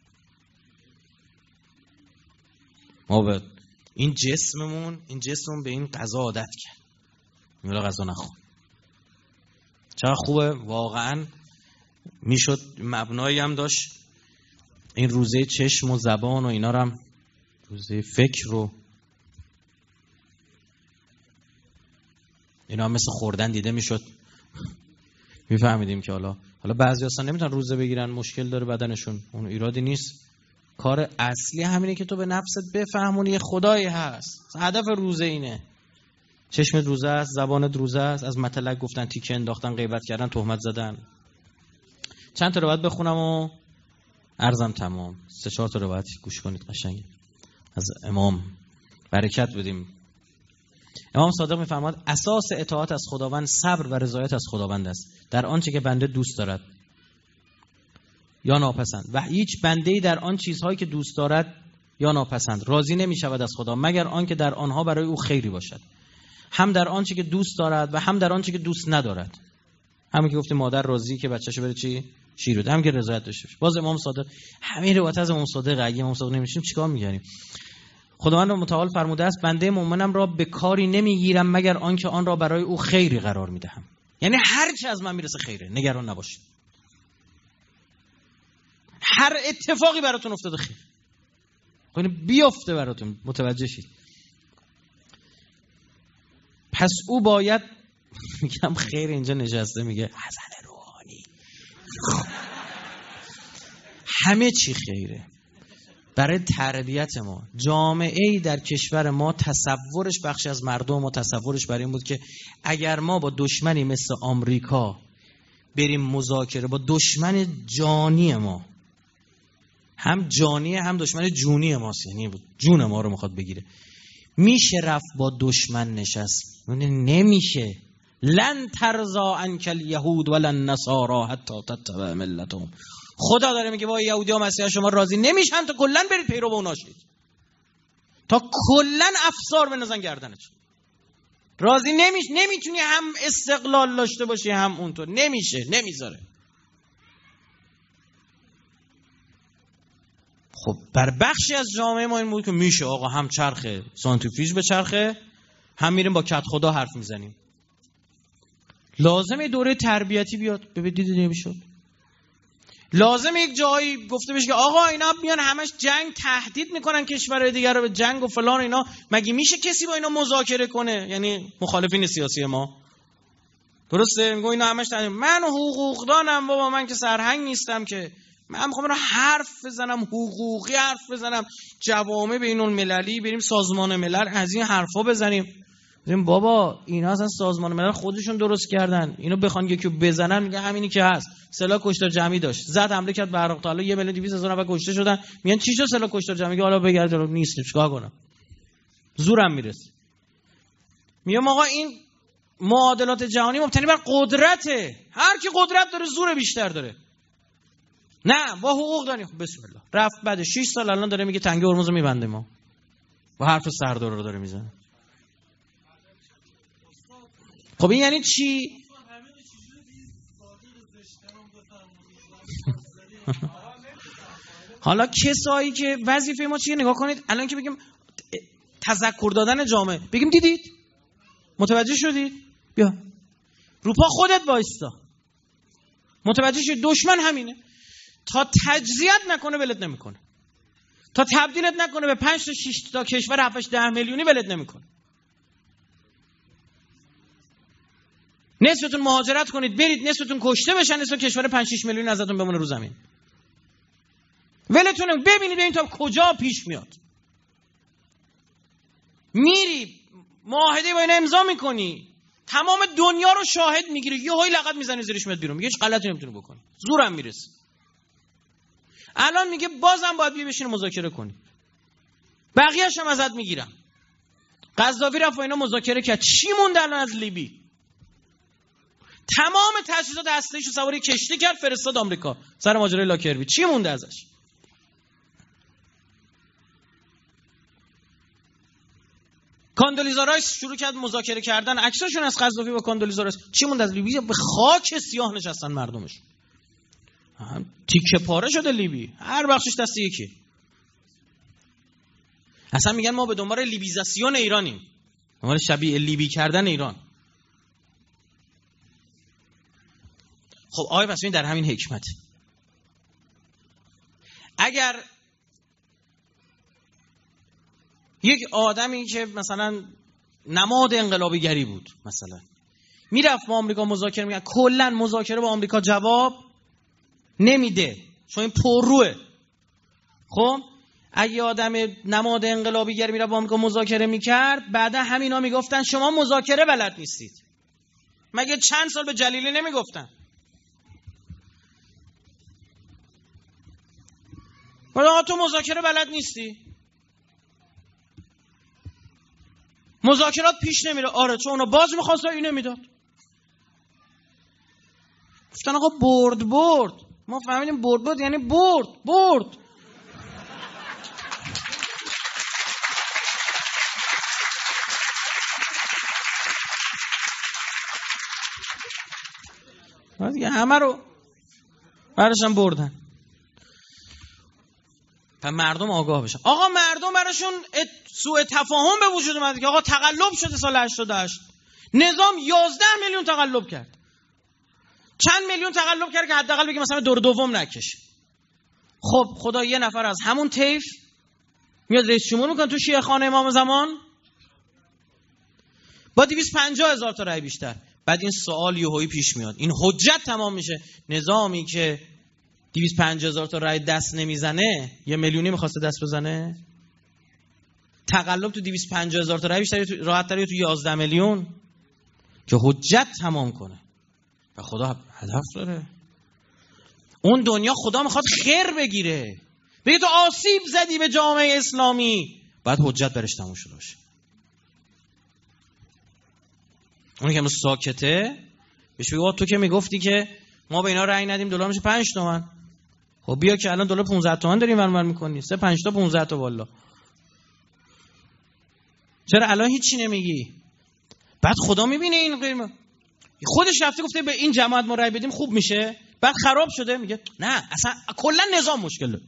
ما به این جسممون این جسممون به این غذا عادت کرد، میگه غذا نخور. چقدر خوبه واقعا، میشد مبنایی هم داشت این روزه چشم و زبان و اینا رو هم، روزه فکر رو اینا هم مثل خوردن دیده میشد. میفهمیدیم که حالا حالا بعضی اصلا نمیتونن روزه بگیرن، مشکل داره بدنشون، اون ایرادی نیست. کار اصلی همینه که تو به نفست بفهمونی یه خدایی هست. هدف روزه اینه. چشمت روزه است، زبانت روزه است، از مطلق گفتن، تیکه انداختن، غیبت کردن، تهمت زدن. چند تا روایت بخونم و عرضم تمام. سه چهار تا روایت گوش کنید قشنگ از امام، برکت بدیم. امام صادق میفرماد اساس اطاعت از خداوند صبر و رضایت از خداوند است در آنچه که بنده دوست دارد یا ناپسند، و هیچ بنده‌ای در آن چیزهایی که دوست دارد یا ناپسند راضی نمی شود از خدا مگر آنکه در آنها برای او خیری باشد، هم در آنچه که دوست دارد و هم در آنچه که دوست ندارد. همین که گفتیم مادر راضی که بچه‌شو بره چی شیر بده، هم که رضایت داشته باشه. باز امام صادق همین روایت از امام صادق، اگه امام صادق نمیشیم چیکار می‌کنیم؟ خداوند متعال فرموده است بنده مؤمنم را به کاری نمیگیرم مگر آنکه آن را برای او خیری قرار میدهم. یعنی هر چی از من میرسه خیره، نگران نباشید. هر اتفاقی براتون افتاده خیر، خب بیفته براتون، متوجه شید. پس او باید، میگم خیر اینجا نشسته میگه حسن روحانی همه چی خیره برای تربیت ما. جامعه‌ای در کشور ما تصورش، بخشی از مردم ما تصورش برای این بود که اگر ما با دشمنی مثل آمریکا بریم مذاکره، با دشمن جانی ما، هم جانیه هم دشمن جونی ماست، یعنی جون ما رو میخواد بگیره، میشه رفت با دشمن نشست؟ نمیشه. لن ترضا عنک الیهود ولا النصارى حتی تتبع ملتهم. خدا داره میگه با یهودی و مسیحا شما راضی نمیشن تا کلا برید پیرو به اونا شید، تا کلا افسار بنزن گردنتون. راضی نمیش نمیتونی هم استقلال داشته باشی هم اونطور، نمیشه، نمیذاره. خب بر بخشی از جامعه ما این بود که میشه آقا، هم چرخه سانتریفیوژ به چرخه، هم میریم با کت خدا حرف میزنیم. لازمه دوره تربیتی بیاد. ببینید نمیشد. لازمه یک جایی گفته بشه که آقا اینا میان همش جنگ تهدید میکنن کشورهای دیگر رو به جنگ و فلان اینا، مگه میشه کسی با اینا مذاکره کنه؟ یعنی مخالفین سیاسی ما، درسته؟ میگه اینا همش تهدید. من حقوقدانم بابا، من که سرهنگ نیستم که، من میخوام اینا حرف بزنم، حقوقی حرف بزنم، جوامع بین المللی بریم سازمان ملل از این حرفا بزنیم. میگم بابا اینا اصلا سازمان ملل خودشون درست کردن، اینو بخوان یکی بزنن میگه همینی که هست. سلاح کشتار جمعی داشت، زد حمله کرد به عراق، تا حالا یک میلیون و دویست هزار نفر کشته شدن. میگن چی شد سلاح کشتار جمعی؟ حالا بگرد نیست، چیکار کنم؟ زورم میرسه. میگم آقا این معادلات جهانی مبتنی بر قدرته، هر کی قدرت داره زور بیشتر داره. نه با حقوق داری. خب بسم الله رفت بعد شش سال الان داره میگه تنگه هرمز رو میبنده، ما با حرف سردار رو داره میزنه. خب این یعنی چی؟ حالا کسایی که وظیفه ما چیه نگاه کنید. الان که بگیم تذکر دادن جامعه، بگیم دیدید؟ متوجه شدید؟ بیا رو پا خودت وایستا، متوجه شدید؟ دشمن همینه، تا تجزیت نکنه ولت نمیکنه، تا تبدیلت نکنه به پنج تا شش تا کشور هفت ده میلیونی ولت نمیکنه. نصفتون مهاجرت کنید برید، نصفتون کشته بشن، نصف کشور پنج شش میلیون ازتون بمونه رو زمین. ولتون ببینید این تا کجا پیش میاد. میری معاهده با اینا امضا میکنی، تمام دنیا رو شاهد میگیری، یه هایی لغت میزنی زیرش میاد بیرون، میگه هیچ غلطی نمیتونی بکنی، زورم میرسه. الان میگه بازم باید بیا بشین مذاکره کنی، بقیه‌اش هم ازت میگیرم. قذافی رفت و اینا مذاکره کرد، چی مونده الان از لیبی؟ تمام تجهیزات هسته‌ایشو سواری کشتی کرد فرستاد آمریکا سر ماجرای لاکربی. چی مونده ازش؟ کاندولیزا رایس شروع کرد مذاکره کردن، عکساشون از قذافی با کاندولیزا رایس. چی مونده از لیبی؟ به خاک سیاه نشستن مردمش، تیکه پاره شده لیبی، هر بخشش دست یکی. اصلا میگن ما به دنبال لیبیزاسیون ایرانیم، دنبال شبیه لیبی کردن ایران. خب آقای پس در همین حکمت، اگر یک آدمی که مثلا نماد انقلابیگری بود مثلا میرفت با آمریکا مذاکره میکرد، کلا مذاکره با آمریکا جواب نمیده چون این پرروه. خب اگه آدم نماد انقلابیگری میرفت با آمریکا مذاکره میکرد، بعدا همینا میگفتن شما مذاکره بلد نیستید. مگه چند سال به جلیلی نمیگفتن؟ آقا تو مذاکره بلد نیستی، مذاکرات پیش نمیره. آره چون اونا باز میخواست اینو میداد. گفتن آقا برد برد، ما فهمیدیم برد برد یعنی برد برد. دیگه همه رو براشون بردن. و مردم آگاه بشن. آقا مردم براشون سوء تفاهم به وجود اومد که آقا تقلب شده سال هشتاد و هشت، نظام یازده میلیون تقلب کرد. چند میلیون تقلب کرد که حداقل بگه مثلا دور دوم نکشه. خب خدا یه نفر از همون طیف میاد رئیس جمهور میکنه تو شیعه خانه امام زمان با دویست و پنجاه هزار تا رای بیشتر. بعد این سوال یهویی پیش میاد، این حجت تمام میشه. نظامی که دویست و پنجاه هزار تا رای دست نمیزنه یه میلیونی میخواسته دست بزنه؟ تقلب تو دویست و پنجاه هزار تا رای بیشتر راحت تری تو یازده میلیون که حجت تمام کنه. و خدا هدف داره. اون دنیا خدا میخواد خیر بگیره، بگه تو آسیب زدی به جامعه اسلامی، بعد حجت برش تموم شده باشه. اونی که امروز ساکته بهش بگه تو که میگفتی که ما به اینا رأی ندیم دلار میشه پنج تومن، خب بیا که الان دلار پانزده تومن داریم ورمر میکنی، سه پنج تا پانزده تا والا، چرا الان هیچی نمیگی؟ بعد خدا میبینه این قیمه خودش رفته گفته به این جماعت ما رأی بدیم خوب میشه، بعد خراب شده میگه نه اصلا کلا نظام مشکل داره.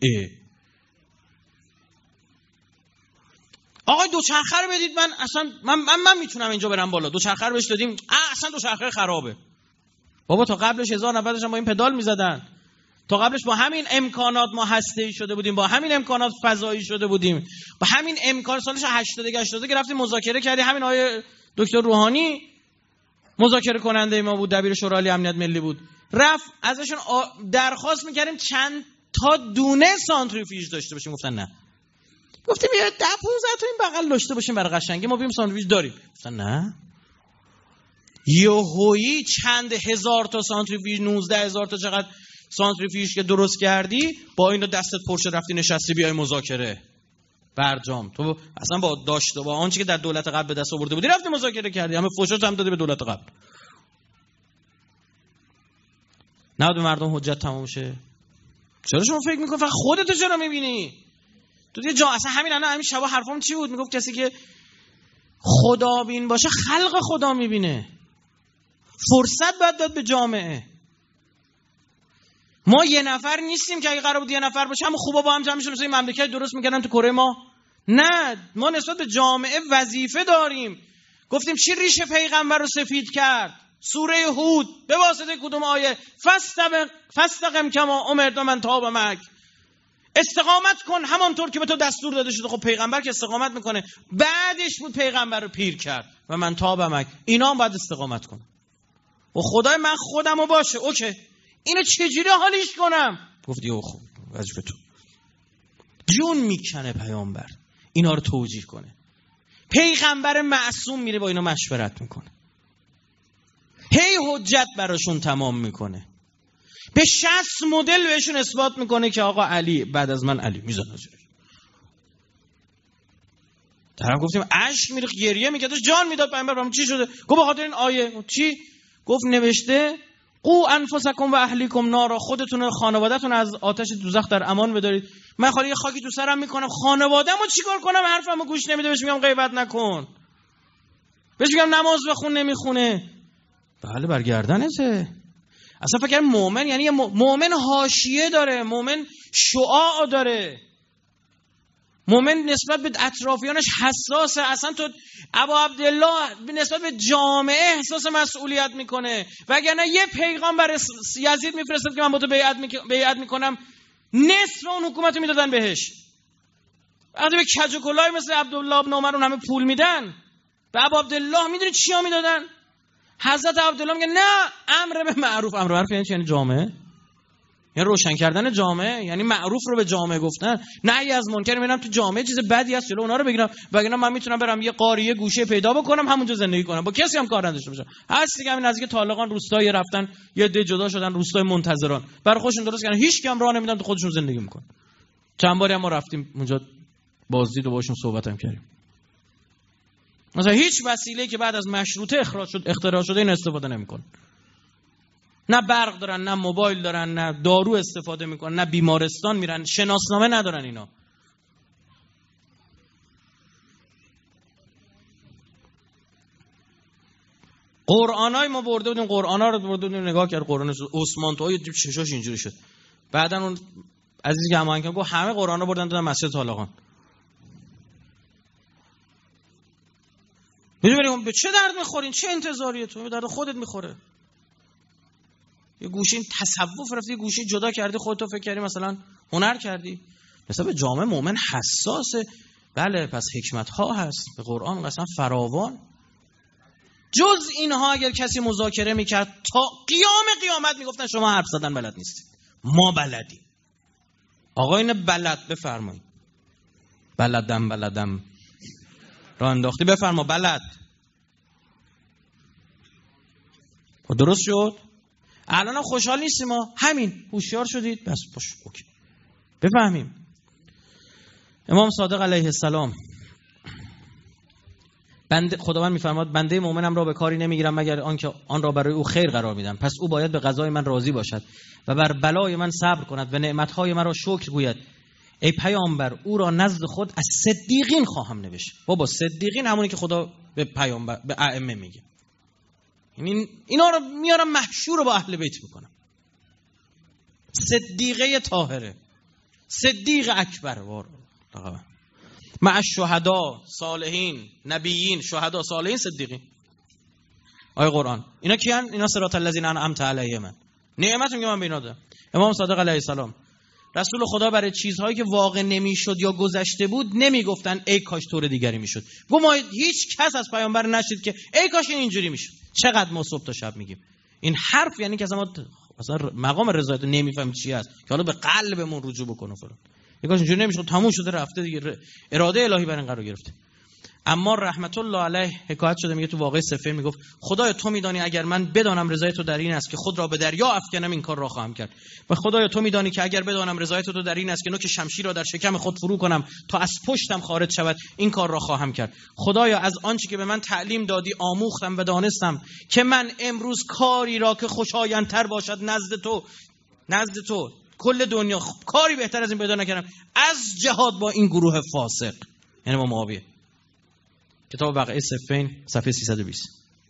آقای دوچرخه رو بدید، من اصلا من من, من میتونم اینجا برم بالا، دوچرخه رو بهش دادیم اصلا دوچرخه خرابه. بابا تا قبلش هزار و نود هم با این پدال میزدن، تا قبلش با همین امکانات ما هسته‌ای شده بودیم، با همین امکانات فضایی شده بودیم، با همین امکان سالش هشتاد هشتاد که رفتیم مذاکره کردیم، همین آقای دکتر روحانی مذاکره کننده ما بود، دبیر شورای امنیت ملی بود، رفت ازشون درخواست میکردیم چند تا دونه سانتریفیوژ داشته باشیم، گفتن نه. گفتیم یه ده پونزده تا این بغل داشته باشیم برای قشنگی، ما بیم سانتریفیوژ داریم، گفتن نه. یهویی چند هزار تا سانتریفیوژ، نوزده هزار تا چقدر سانتریفیوژ که درست کردی، با اینو دستت پرشه رفتی نشستی بیای مذاکره. برجام تو اصلا با داشته با آنچه که در دولت قبل به دست آورده بودی رفتی مذاکره کردی، همه فوشات هم دادی به دولت قبل. نه به مردم حجت تمام شه. چرا شما فکر میکنی فقط خودتو چرا میبینی؟ تو دیگه جا اصلا همین الان همین شبا حرفام چی بود؟ میگفت کسی که خدا بین باشه خلق خدا میبینه. فرصت باید داد به جامعه. ما یه نفر نیستیم که اگه قرار بود یه نفر باشه همون خوبا با هم جمع میشن مثلا این مملکت درست میکردن تو کره ما. نه، ما نسبت به جامعه وظیفه داریم. گفتیم چی ریشه پیغمبر رو سفید کرد؟ سوره هود به واسطه کدوم آیه؟ فاستقم فاستقم کما امرت من تاب معک، استقامت کن همانطور که به تو دستور داده شده. خب پیغمبر که استقامت میکنه، بعدش بود پیغمبر رو پیر کرد و من تاب معک، اینا هم باید استقامت کنن. و خدای من خودمو باشه اوکی، اینو چجوری حالیش کنم؟ گفتی او خب وظیفه تو. جون میکنه پیامبر اینا رو توجیه کنه، پیغمبر معصوم میره با اینا مشورت میکنه، هی حجت براشون تمام میکنه، به شصت مدل بهشون اثبات میکنه که آقا علی بعد از من علی میزنه زیرش. طرف گفتیم اشک میریخت گریه میکرد جان میداد پیامبر، برام چی شده؟ گفت به خاطر این آیه. چی؟ گفت نوشته قو انفسکم و اهلیکم نارا، خودتون و خانواده‌تون از آتش دوزخ در امان بدارید. من خالی یه خاکی تو سرم میکنم، خانواده‌مو چیکار کنم؟ حرفمو گوش نمیده، بهش میگم غیبت نکن، بهش میگم نماز بخون نمیخونه. بله برگردنته. اصلا فکر مؤمن یعنی مؤمن حاشیه داره، مؤمن شعاع داره، مؤمن نسبت به اطرافیانش حساسه. اصلا تو ابا عبدالله نسبت به جامعه احساس مسئولیت میکنه. وگرنه یه پیغام بر یزید میفرستاد که من با تو بیعت, می... بیعت میکنم، نصف اون حکومت میدادن بهش. وقتی به کج و کلاه مثل عبدالله ابن عمر اون همه پول میدن، به ابا عبدالله میدونی چیا میدادن؟ حضرت عبدالله میگه نه، امر به معروف. امر به معروف یعنی چی؟ یعنی جامعه، یعنی روشن کردن جامعه، یعنی معروف رو به جامعه گفتن، نهی از منکر. میرم تو جامعه چیز بدی هست جلو اونا رو بگیرم، وگرنه من میتونم برم یه قاریه گوشه پیدا بکنم همونجا زندگی کنم، با کسی هم کار نداشته باشم. هست دیگه همین نزدیک طالقان روستایی رفتن یه ده جدا شدن، روستای منتظران برای خودشون درست کردن، هیچ کی هم راه نمیدن تو خودشون زندگی میکنن. چند باری هم ما رفتیم اونجا بازدید و باشون صحبت هم کردیم. مثلا هیچ وسیله‌ای که بعد از مشروطه اخراج شد اختراع شده این استفاده نمیکنن. نه برق دارن، نه موبایل دارن، نه دارو استفاده میکنن، نه بیمارستان میرن، شناسنامه ندارن اینا. قرآنای ما برده بودیم، قرآنا رو برده بودیم نگاه کرد، قرآن عثمان توی چشاش اینجوری شد. بعدن اون عزیزی که هماهنگ گفت همه قرآنا بردن دادن مسجد طالقان. میدونی به چه درد میخورین؟ چه انتظاریه؟ تو به درد خودت میخوره. یه گوشه تصوف رفتی، یه گوشه جدا کردی، خودتو فکر کردی مثلا هنر کردی. مثلا به جامعه مؤمن حساسه. بله پس حکمت ها هست به قرآن قسم فراوان. جز اینها اگر کسی مذاکره میکرد تا قیام قیامت میگفتن شما حرف زدن بلد نیستید، ما بلدیم. آقا این بلد بفرمایید. بلدم بلدم را انداختی بفرما بلد. و درست شد. الان خوشحال نیستیم ما، همین هوشیار شدید بس باش اوکی بفهمیم. امام صادق علیه السلام بنده خداوند میفرماد بنده مؤمنم را به کاری نمیگیرم مگر آنکه آن را برای او خیر قرار میدم، پس او باید به قضای من راضی باشد و بر بلای من صبر کند و نعمتهای من را شکر گوید. ای پیامبر او را نزد خود از صدیقین خواهم نوشت. بابا صدیقین همونی که خدا به پیامبر به ائمه میگه. این اینا رو میارم محشور رو با اهل بیت میکنم. صدیقه طاهره، صدیق اکبر وار مع الشهدا صالحین نبیین شهدا صالحین صدیقین. آیه قرآن اینا کیان؟ اینا صراط الذین انعمت علیهم. نعمت میگه من به اینا دادم. امام صادق علیه السلام رسول خدا برای چیزهایی که واقع نمیشد یا گذشته بود نمیگفتن ای کاش طور دیگری میشد. گفت ما هیچ کس از پیامبر نشید که ای کاش این اینجوری میشد. چقدر ما صبح تا شب میگیم این حرف، یعنی که اصلا ما اصلا مقام رضایت نمیفهمیم چی است که حالا به قلبمون رجوع بکنه فلان. ای کاش اینجوری نمیشد، تموم شده رفته دیگه، اراده الهی بر این قرار گرفته. اما رحمت الله علیه حکایت شده میگه تو واقعه صفه میگفت خدایا تو میدانی اگر من بدانم رضای تو در این است که خود را به دریا افکنم این کار را خواهم کرد، و خدایا تو میدانی که اگر بدانم رضای تو در این است که نوک شمشیر را در شکم خود فرو کنم تا از پشتم خارج شود این کار را خواهم کرد. خدایا از آنچه که به من تعلیم دادی آموختم و دانستم که من امروز کاری را که خوشایندتر باشد نزد تو نزد تو کل دنیا کاری بهتر از این پیدا نکردم از جهاد با این گروه فاسق. یعنی با معاویه. کتاب وقعه صفین صفحه سیصد و بیست.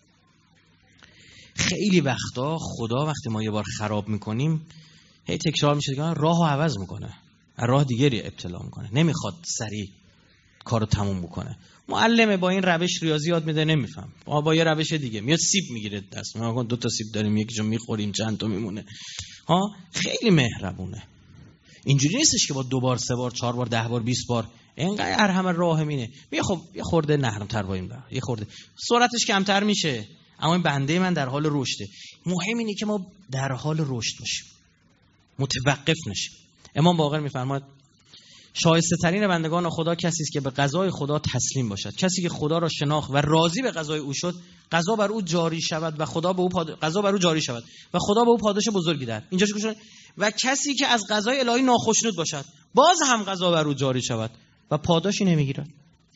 خیلی وقتا خدا وقتی ما یه بار خراب میکنیم هی تکرار میشه که راهو عوض میکنه، راه دیگری ابتلا میکنه، نمیخواد سریع کارو تموم بکنه. معلم با این روش ریاضی یاد میده نمیفهم، با با یه روش دیگه میاد سیب میگیره دست. ما دو تا سیب داریم یکی جو میخوریم چند تا میمونه. ها خیلی مهربونه. اینجوری نیستش که با دو بار سه بار چهار بار ده بار بیست بار اینقدر ارحم راحمینه. میگه خب یه خورده نرم‌تر با این بر یه خورده سرعتش کمتر میشه، اما این بنده من در حال رشده. مهم اینه که ما در حال رشد باشیم، متوقف نشیم. امام باقر میفرماد شایسته ترین بندگان خدا کسی است که به قضای خدا تسلیم باشد. کسی که خدا را شناخت و راضی به قضای او شد قضا بر او جاری شود و خدا به او پاد... قضا بر او جاری شود و خدا به او پاداش بزرگی دهد. اینجاش گوش کن. و کسی که از قضای الهی ناخشنود باشد باز هم قضا بر او جاری شود و پاداشی نمیگیرد.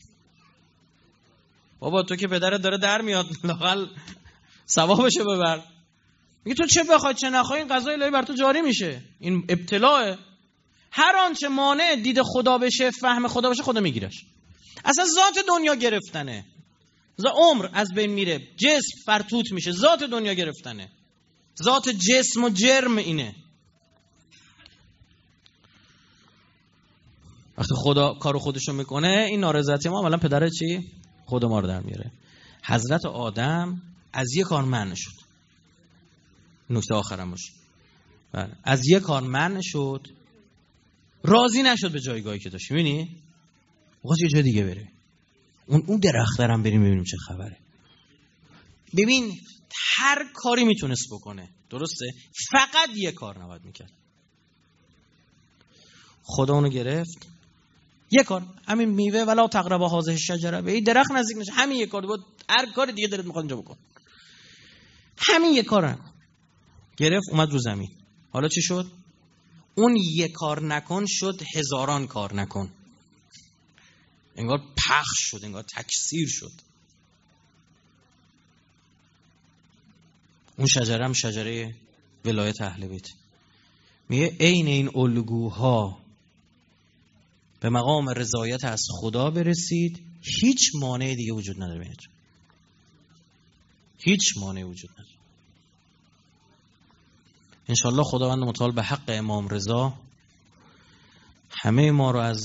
بابا تو که پدرت داره در میاد لااقل ثوابشو ببر. میگه تو چه بخوای چه نخوای این قضای الهی بر تو جاری میشه. این ابتلاءه. هر آنچه مانع دید خدا بشه، فهم خدا بشه، خدا میگیرش. اصلا ذات دنیا گرفتنه. ز عمر از بین میره، جسم فرتوت میشه، ذات دنیا گرفتنه. ذات جسم و جرم اینه. وقتی خدا کارو خودشو میکنه این نارضایتی ما عملا پدر چی؟ خود ما رو در میاره. حضرت آدم از یک کار منع شد. نکته آخرم باشه. بله. از یک کار منع شد. راضی نشد به جایگاهی که داشت. می‌بینی؟ واسه یه جای دیگه بره. اون اون درخترم بریم ببینیم چه خبره. ببین هر کاری میتونست بکنه. درسته؟ فقط یه کار نباید میکرد. خدا اونو گرفت. یه کار، همین میوه ولا تقربا هذه الشجره، به این درخت نزدیک نشه. همین یه کار بود. هر کار دیگه دلت میخواد اونجا بکن. همین یه کار نکن. گرفت اومد رو زمین. حالا چی شد؟ اون یک کار نکن شد هزاران کار نکن. انگار پخش شد، انگار تکثیر شد. اون شجره هم شجره ولایت اهل بیت. میگه عین این الگوها به مقام رضایت از خدا برسید، هیچ مانع دیگه وجود نداره بینتون. هیچ مانع وجود نداره. انشاءالله خداوند متعال به حق امام رضا همه ما رو از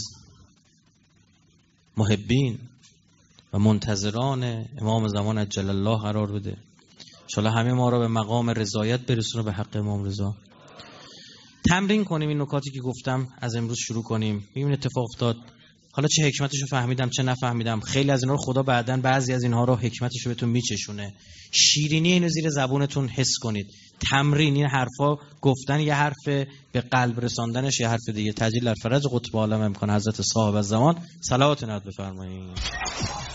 محبین و منتظران امام زمان عجل الله قرار بده انشالله همه ما را به مقام رضایت برسونه به حق امام رضا. تمرین کنیم این نکاتی که گفتم، از امروز شروع کنیم. ببین اتفاق افتاد، حالا چه حکمتشو فهمیدم چه نفهمیدم، خیلی از اینا رو خدا بعدن بعضی از اینها رو حکمتشو بهتون میچشونه. شیرینی اینو زیر زبونتون حس کنید. تمرین این حرفا گفتن، یه حرف به قلب رساندنش یه حرف دیگه. تجلیل در فرج قطب عالم امکان حضرت صاحب الزمان صلوات نعت بفرمایید.